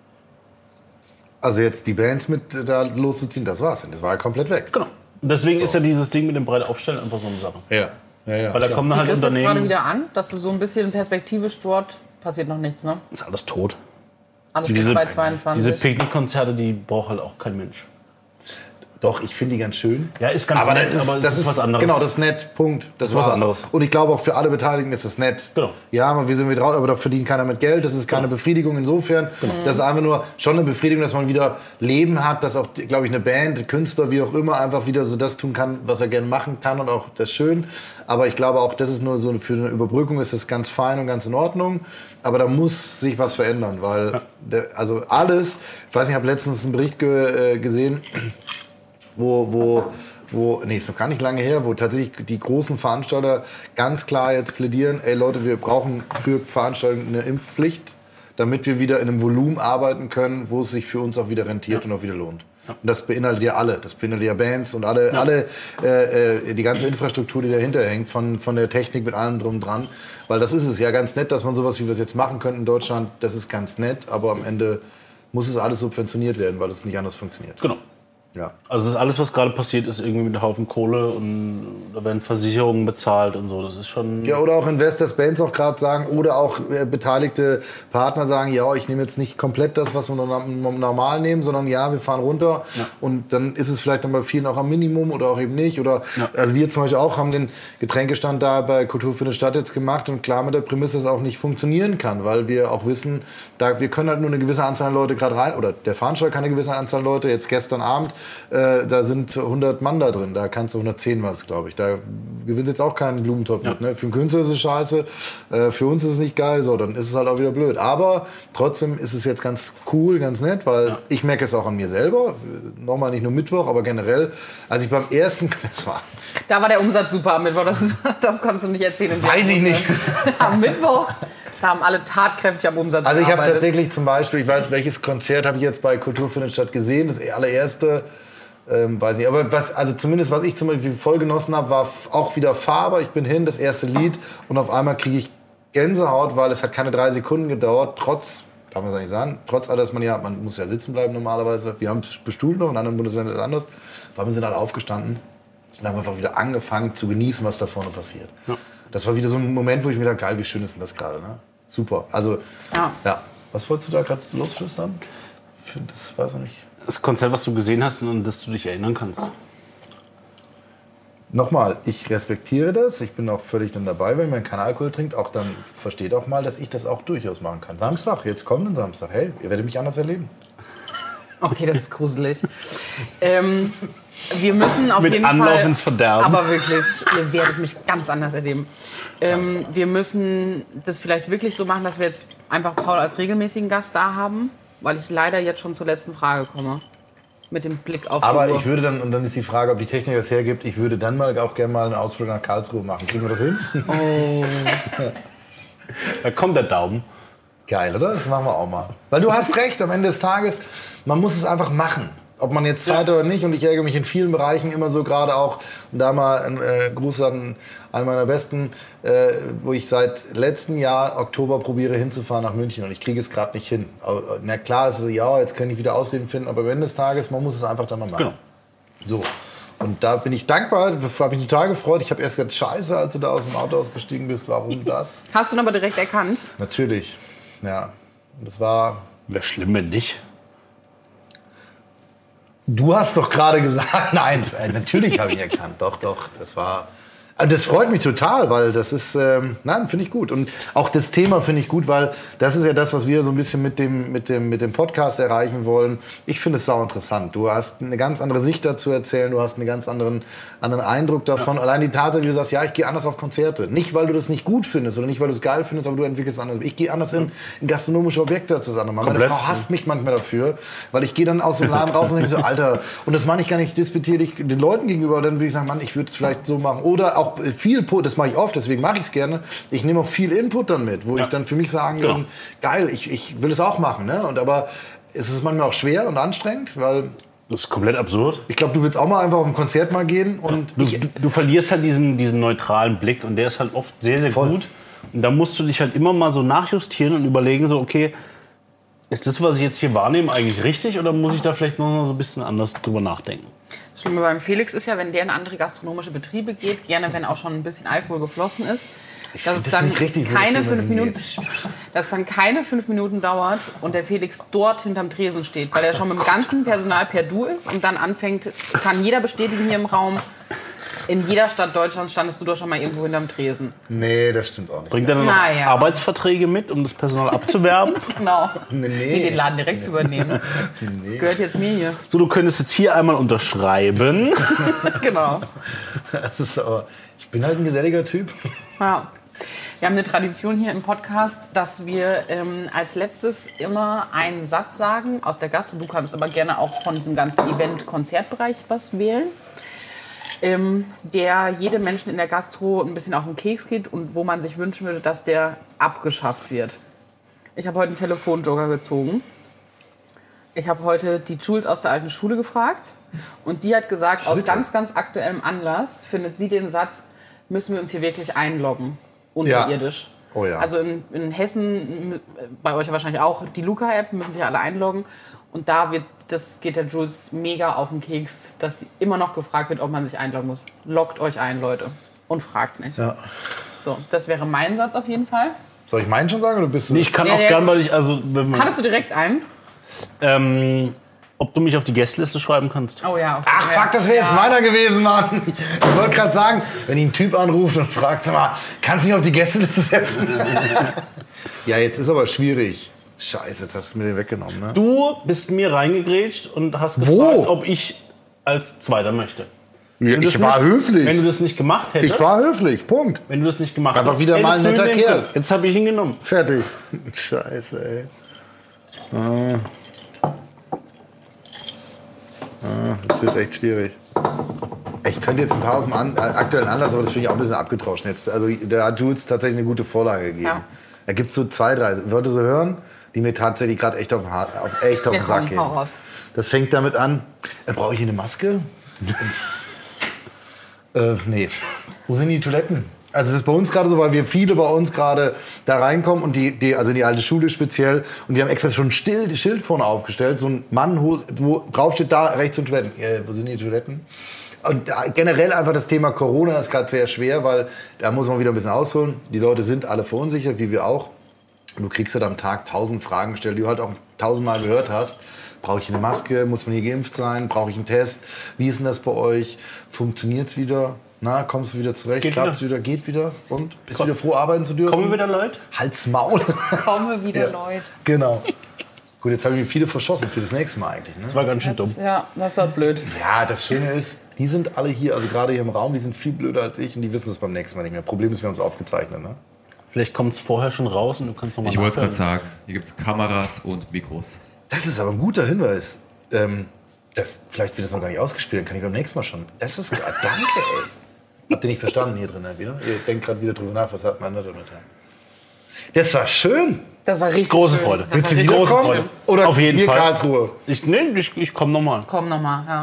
Also jetzt die Bands mit äh, da loszuziehen, das war's. Das war ja komplett weg. Genau. Und deswegen so. ist ja dieses Ding mit dem breit Aufstellen einfach so eine Sache. Ja. Ja, ja. Weil da kommen dann halt Zieht das jetzt Unternehmen. gerade wieder an, dass du so ein bisschen perspektivisch dort passiert noch nichts, ne? Ist alles tot. Alles Diese, bei zweiundzwanzig. diese Picknickkonzerte, die braucht halt auch kein Mensch. Doch, ich finde die ganz schön. Ja, ist ganz aber nett, das ist, aber es das ist ist was anderes. Genau, das ist nett, Punkt. Das ist was war's. anderes. Und ich glaube auch für alle Beteiligten ist das nett. Genau. Ja, aber wir sind wieder raus, aber da verdient keiner mit Geld. Das ist keine Genau. Befriedigung insofern. Genau. Das ist einfach nur schon eine Befriedigung, dass man wieder Leben hat, dass auch, glaube ich, eine Band, Künstler, wie auch immer, einfach wieder so das tun kann, was er gerne machen kann und auch das schön. Aber ich glaube auch, das ist nur so für eine Überbrückung ist das ganz fein und ganz in Ordnung. Aber da muss sich was verändern, weil ja. der, also alles, ich weiß nicht, ich habe letztens einen Bericht ge, äh, gesehen, wo, wo, wo, nee, ist noch gar nicht lange her, wo tatsächlich die großen Veranstalter ganz klar jetzt plädieren, ey Leute, wir brauchen für Veranstaltungen eine Impfpflicht, damit wir wieder in einem Volumen arbeiten können, wo es sich für uns auch wieder rentiert ja. und auch wieder lohnt. Ja. Und das beinhaltet ja alle, das beinhaltet ja Bands und alle, ja. alle äh, die ganze Infrastruktur, die dahinter hängt, von, von der Technik mit allem drum dran. Weil das ist es ja ganz nett, dass man sowas, wie wir es jetzt machen können in Deutschland, das ist ganz nett, aber am Ende muss es alles subventioniert werden, weil es nicht anders funktioniert. Genau. Ja. Also das ist alles, was gerade passiert, ist irgendwie mit einem Haufen Kohle und da werden Versicherungen bezahlt und so. Das ist schon... Ja, oder auch Investors, Bands auch gerade sagen, oder auch äh, beteiligte Partner sagen, ja, ich nehme jetzt nicht komplett das, was wir normal nehmen, sondern ja, wir fahren runter. Ja. Und dann ist es vielleicht dann bei vielen auch am Minimum oder auch eben nicht. Oder ja. also wir zum Beispiel auch haben den Getränkestand da bei Kultur für eine Stadt jetzt gemacht und klar mit der Prämisse, dass es auch nicht funktionieren kann, weil wir auch wissen, da, wir können halt nur eine gewisse Anzahl an Leute gerade rein, oder der Veranstalter kann eine gewisse Anzahl an Leute, jetzt gestern Abend, Äh, da sind hundert Mann da drin, da kannst du hundertzehn was, glaube ich. Da gewinnst jetzt auch keinen Blumentopf ja. mit. Ne? Für den Künstler ist es scheiße, äh, für uns ist es nicht geil, so, dann ist es halt auch wieder blöd. Aber trotzdem ist es jetzt ganz cool, ganz nett, weil ja. ich merke es auch an mir selber. Nochmal nicht nur Mittwoch, aber generell. Als ich beim ersten... Das war da war der Umsatz super am Mittwoch, das, ist, das kannst du nicht erzählen. Weiß ich nicht. Am Mittwoch... Da haben alle tatkräftig am Umsatz Also ich habe gearbeitet. tatsächlich zum Beispiel, ich weiß, welches Konzert habe ich jetzt bei Kultur für eine Stadt gesehen, das allererste, ähm, weiß nicht, aber was, also zumindest was ich zum Beispiel voll genossen habe, war auch wieder Faber, ich bin hin, das erste Lied und auf einmal kriege ich Gänsehaut, weil es hat keine drei Sekunden gedauert, trotz, darf man es eigentlich sagen, trotz all dass man ja, man muss ja sitzen bleiben normalerweise, wir haben es bestuhlt noch, in anderen Bundesländern ist es anders, aber wir sind alle aufgestanden und haben einfach wieder angefangen zu genießen, was da vorne passiert. Ja. Das war wieder so ein Moment, wo ich mir dachte, geil, wie schön ist denn das gerade, ne? Super. Also, ja. ja. Was wolltest du da gerade losflüstern? Das weiß ich nicht. Das Konzert, was du gesehen hast und an das du dich erinnern kannst. Nochmal, ich respektiere das. Ich bin auch völlig dann dabei, wenn man keinen Alkohol trinkt. Auch dann versteht auch mal, dass ich das auch durchaus machen kann. Samstag, jetzt kommenden Samstag. Hey, ihr werdet mich anders erleben. Okay, das ist gruselig. ähm, wir müssen auf Mit jeden Anlauf Fall... ins Verderben. Aber wirklich, ihr werdet mich ganz anders erleben. Ähm, wir müssen das vielleicht wirklich so machen, dass wir jetzt einfach Paul als regelmäßigen Gast da haben, weil ich leider jetzt schon zur letzten Frage komme. Mit dem Blick auf Aber die Uhr. ich würde dann, und dann ist die Frage, ob die Technik das hergibt, ich würde dann mal auch gerne mal einen Ausflug nach Karlsruhe machen. Kriegen wir das hin? Oh. Da kommt der Daumen. Geil, oder? Das machen wir auch mal. Weil du hast recht, am Ende des Tages, man muss es einfach machen. Ob man jetzt Zeit ja. oder nicht. Und ich ärgere mich in vielen Bereichen immer so, gerade auch, und da mal ein äh, Gruß an einen meiner Besten, äh, wo ich seit letztem Jahr Oktober probiere hinzufahren nach München und ich kriege es gerade nicht hin. Aber, na klar, es ist so, ja, jetzt kann ich wieder Ausreden finden, aber am Ende des Tages, man muss es einfach dann mal machen. Genau. So. Und da bin ich dankbar, habe mich total gefreut. Ich habe erst gesagt, scheiße, als du da aus dem Auto ausgestiegen bist, warum das? Hast du ihn aber direkt erkannt? Natürlich, ja. Und das war... Wäre schlimm, wenn nicht. Du hast doch gerade gesagt, nein, natürlich habe ich erkannt. Doch, doch, das war... Das freut mich total, weil das ist, ähm, nein, finde ich gut. Und auch das Thema finde ich gut, weil das ist ja das, was wir so ein bisschen mit dem, mit dem, mit dem Podcast erreichen wollen. Ich finde es sau interessant. Du hast eine ganz andere Sicht dazu erzählen, du hast einen ganz anderen, anderen Eindruck davon. Ja. Allein die Tatsache, wie du sagst, ja, ich gehe anders auf Konzerte. Nicht, weil du das nicht gut findest oder nicht, weil du es geil findest, aber du entwickelst anders. Ich gehe anders in, in gastronomische Objekte als das andere Mal. Meine Frau hasst mich manchmal dafür, weil ich gehe dann aus dem Laden raus und denke so, Alter, und das meine ich gar nicht despektierlich den Leuten gegenüber, dann würde ich sagen, Mann, ich würde es vielleicht so machen. Oder auch viel, das mache ich oft, deswegen mache ich es gerne. Ich nehme auch viel Input dann mit, wo ja. ich dann für mich sagen genau. kann, geil, ich, ich will es auch machen. Ne? Und aber ist es manchmal auch schwer und anstrengend, weil Das ist komplett absurd. ich glaube, du willst auch mal einfach auf ein Konzert mal gehen und Du, ich, du, du verlierst halt diesen, diesen neutralen Blick und der ist halt oft sehr, sehr Voll. gut. Und da musst du dich halt immer mal so nachjustieren und überlegen, so, okay, ist das, was ich jetzt hier wahrnehme, eigentlich richtig oder muss ich da vielleicht noch so ein bisschen anders drüber nachdenken? Das Schlimme beim Felix ist ja, wenn der in andere gastronomische Betriebe geht, gerne wenn auch schon ein bisschen Alkohol geflossen ist, dass es das dann nicht richtig, wo das keine hier fünf mal Minuten, hingeht. dass es dann keine fünf Minuten dauert und der Felix dort hinterm Tresen steht, weil er schon mit dem ganzen Personal per Du ist und dann anfängt, kann jeder bestätigen hier im Raum, in jeder Stadt Deutschlands standest du doch schon mal irgendwo hinterm Tresen. nee, das stimmt auch nicht. Bringt er dann noch Naja. Arbeitsverträge mit, um das Personal abzuwerben? Genau. Nee. Nee, den Laden direkt zu übernehmen. Das gehört jetzt mir hier. So, du könntest jetzt hier einmal unterschreiben. Genau. Das ist aber, ich bin halt ein geselliger Typ. Ja. Wir haben eine Tradition hier im Podcast, dass wir ähm, als letztes immer einen Satz sagen aus der Gastro. Du kannst aber gerne auch von diesem ganzen Event-Konzertbereich was wählen, ähm, der jedem Menschen in der Gastro ein bisschen auf den Keks geht und wo man sich wünschen würde, dass der abgeschafft wird. Ich habe heute einen Telefonjoker gezogen. Ich habe heute die Jules aus der alten Schule gefragt und die hat gesagt, aus ganz, ganz aktuellem Anlass findet sie den Satz, müssen wir uns hier wirklich einloggen, unterirdisch. Oh ja. Also in, in Hessen, bei euch ja wahrscheinlich auch, die Luca-App, müssen sich alle einloggen. Und da wird, das geht der Jules mega auf den Keks, dass immer noch gefragt wird, ob man sich einloggen muss. Loggt euch ein, Leute. Und fragt nicht. Ja. So, das wäre mein Satz auf jeden Fall. Soll ich meinen schon sagen oder bist du? Nee, ich kann Ja, auch ja. gern, weil ich, also, wenn man, Hattest du direkt einen? ähm, ob du mich auf die Gästeliste schreiben kannst. Oh ja. Okay. Ach fuck, das wäre jetzt Ja. meiner gewesen, Mann. Ich wollte gerade sagen, wenn ihn ein Typ anruft und fragt, sag mal, kannst du mich auf die Gästeliste setzen? Ja, jetzt ist aber schwierig. Scheiße, jetzt hast du mir den weggenommen, ne? Du bist mir reingegrätscht und hast Wo? gefragt, ob ich als Zweiter möchte. Ja, Wenn du ich das war nicht, höflich. Wenn du das nicht gemacht hättest. Ich war höflich, Punkt. Wenn du das nicht gemacht Einfach hättest. wieder mal hättest ein du ihn netter nehmen Kerl. können. Jetzt habe ich ihn genommen. Fertig. Scheiße, ey. Ah. Ah, das wird echt schwierig. Ich könnte jetzt ein paar aus dem an, äh, aktuellen Anlass, aber das finde ich auch ein bisschen abgetroschen jetzt. Also da hat Jules tatsächlich eine gute Vorlage gegeben. Ja. Da gibt es so zwei, drei Wörter so hören, die mir tatsächlich gerade echt auf den, Haar- auf, echt auf Ja, den Sack komm, gehen. hau raus. Das fängt damit an, äh, brauche ich hier eine Maske? äh, nee. Wo sind die Toiletten? Also das ist bei uns gerade so, weil wir viele bei uns gerade da reinkommen und die, die, also in die alte Schule speziell, und wir haben extra schon ein Schild, Schild vorne aufgestellt, so ein Mann, wo, wo drauf steht, da rechts sind Toiletten. Äh, wo sind die Toiletten? Und da, generell einfach das Thema Corona ist gerade sehr schwer, weil da muss man wieder ein bisschen ausholen. Die Leute sind alle verunsichert, wie wir auch. Und du kriegst halt am Tag tausend Fragen gestellt, die du halt auch tausendmal gehört hast. Brauche ich eine Maske? Muss man hier geimpft sein? Brauche ich einen Test? Wie ist denn das bei euch? Funktioniert's wieder? Na, kommst du wieder zurecht? Geht Klappt's wieder. Geht wieder? Und? Bist du wieder froh, arbeiten zu dürfen? Kommen wieder Leute? Halt's Maul. Komme wieder, Ja. Leute. Genau. Gut, jetzt habe ich mir viele verschossen für das nächste Mal eigentlich. Ne? Das war ganz schön dumm. Ja, das war blöd. Ja, das Schöne ist, die sind alle hier, also gerade hier im Raum, die sind viel blöder als ich und die wissen es beim nächsten Mal nicht mehr. Problem ist, wir haben es aufgezeichnet. Ne? Vielleicht kommt es vorher schon raus und du kannst nochmal Ich wollte es gerade sagen. Hier gibt es Kameras und Mikros. Das ist aber ein guter Hinweis. Ähm, das, vielleicht wird das noch gar nicht ausgespielt, dann kann ich beim nächsten Mal schon. Das ist gut. Danke, ey. Habt ihr nicht verstanden hier drin wieder? Ihr denkt gerade wieder drüber nach, was hat man da damit? Das war schön. Das war richtig Große schön. Freude. Das war Willst du richtig wiederkommen? schön. Freude. Oder Auf jeden wir Fall. Karlsruhe? Ich, nee, ich, ich komme nochmal. Komm nochmal, ja.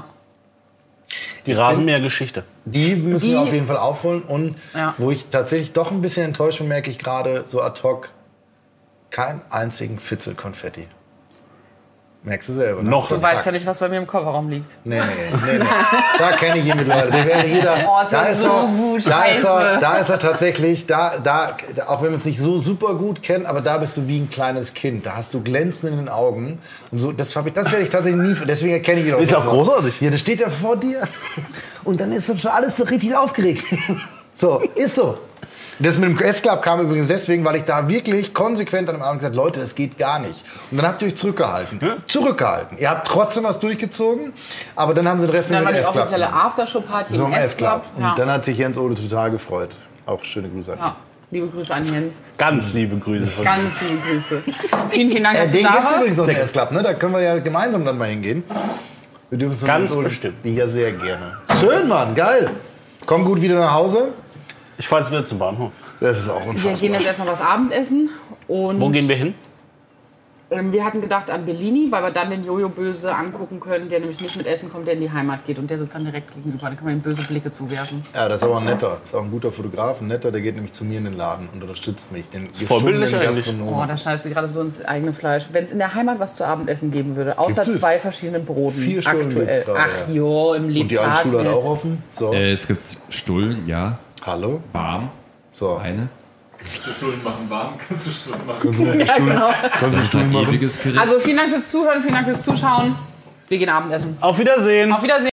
Die Rasenmäher-Geschichte. Die müssen Die- wir auf jeden Fall aufholen. Und Ja. wo ich tatsächlich doch ein bisschen enttäuscht bin, merke ich gerade so ad hoc, keinen einzigen Fitzel Konfetti. Merkst du selber? ne? Noch. Du weißt ja nicht, was bei mir im Kofferraum liegt. Nee, nee, nee, nee. Da kenne ich ihn mittlerweile. Der wäre jeder. Oh, es war da ist so er, gut, da ist, er, scheiße. da ist er tatsächlich, da, da, auch wenn wir uns nicht so super gut kennen, aber da bist du wie ein kleines Kind. Da hast du Glänzen in den Augen. Und so, das hab ich- das werde ich tatsächlich nie, deswegen erkenne ich ihn auch Ist auch sofort. großartig. Ja, das steht ja vor dir. Und dann ist schon alles so richtig aufgeregt. So, ist so. Das mit dem S-Club kam übrigens deswegen, weil ich da wirklich konsequent an dem Abend gesagt habe, Leute, das geht gar nicht. Und dann habt ihr euch zurückgehalten. Zurückgehalten. Ihr habt trotzdem was durchgezogen, aber dann haben sie den Rest Dann mit war dem die S-Club offizielle gemacht. Aftershow-Party So im im S-Club. S-Club. Und Ja. dann hat sich Jens Ole total gefreut. Auch schöne Grüße an ihn. Ja. Liebe Grüße an Jens. Ganz liebe Grüße von Ganz liebe Grüße. Vielen, vielen Dank, Äh, dass du den da gibt es übrigens warst. auch im S-Club, ne? Da können wir ja gemeinsam dann mal hingehen. Wir dürfen zum Ganz Jens Ole- bestimmt. Ja, sehr gerne. Schön, Mann. Geil. Komm gut wieder nach Hause. Ich fahre jetzt wieder zum Bahnhof. Das ist auch Wir unfassbar. gehen jetzt erstmal was Abendessen. Und Wo gehen wir hin? Ähm, wir hatten gedacht an Bellini, weil wir dann den Jojo böse angucken können, der nämlich nicht mit Essen kommt, der in die Heimat geht. Und der sitzt dann direkt gegenüber. Da kann man ihm böse Blicke zuwerfen. Ja, das ist aber ein netter. Das ist auch ein guter Fotograf. Ein netter, der geht nämlich zu mir in den Laden und unterstützt mich. Den vorbildlich eigentlich. Oh, da schneidest du gerade so ins eigene Fleisch. Wenn es in der Heimat was zu Abendessen geben würde, außer Gibt es? zwei verschiedenen Broten Vier Stunden aktuell. gibt's gerade, Ach jo, im Leben. Und die alte Schule hat auch offen. So. Äh, es gibt Stullen, ja. Hallo? Warm, So. eine. Stullen machen warm, kannst du Stullen machen. Kannst du Ja, genau. Kannst du Das ist Stuhl ein machen? ewiges Gericht. Also vielen Dank fürs Zuhören, vielen Dank fürs Zuschauen. Wir gehen Abendessen. Auf Wiedersehen. Auf Wiedersehen.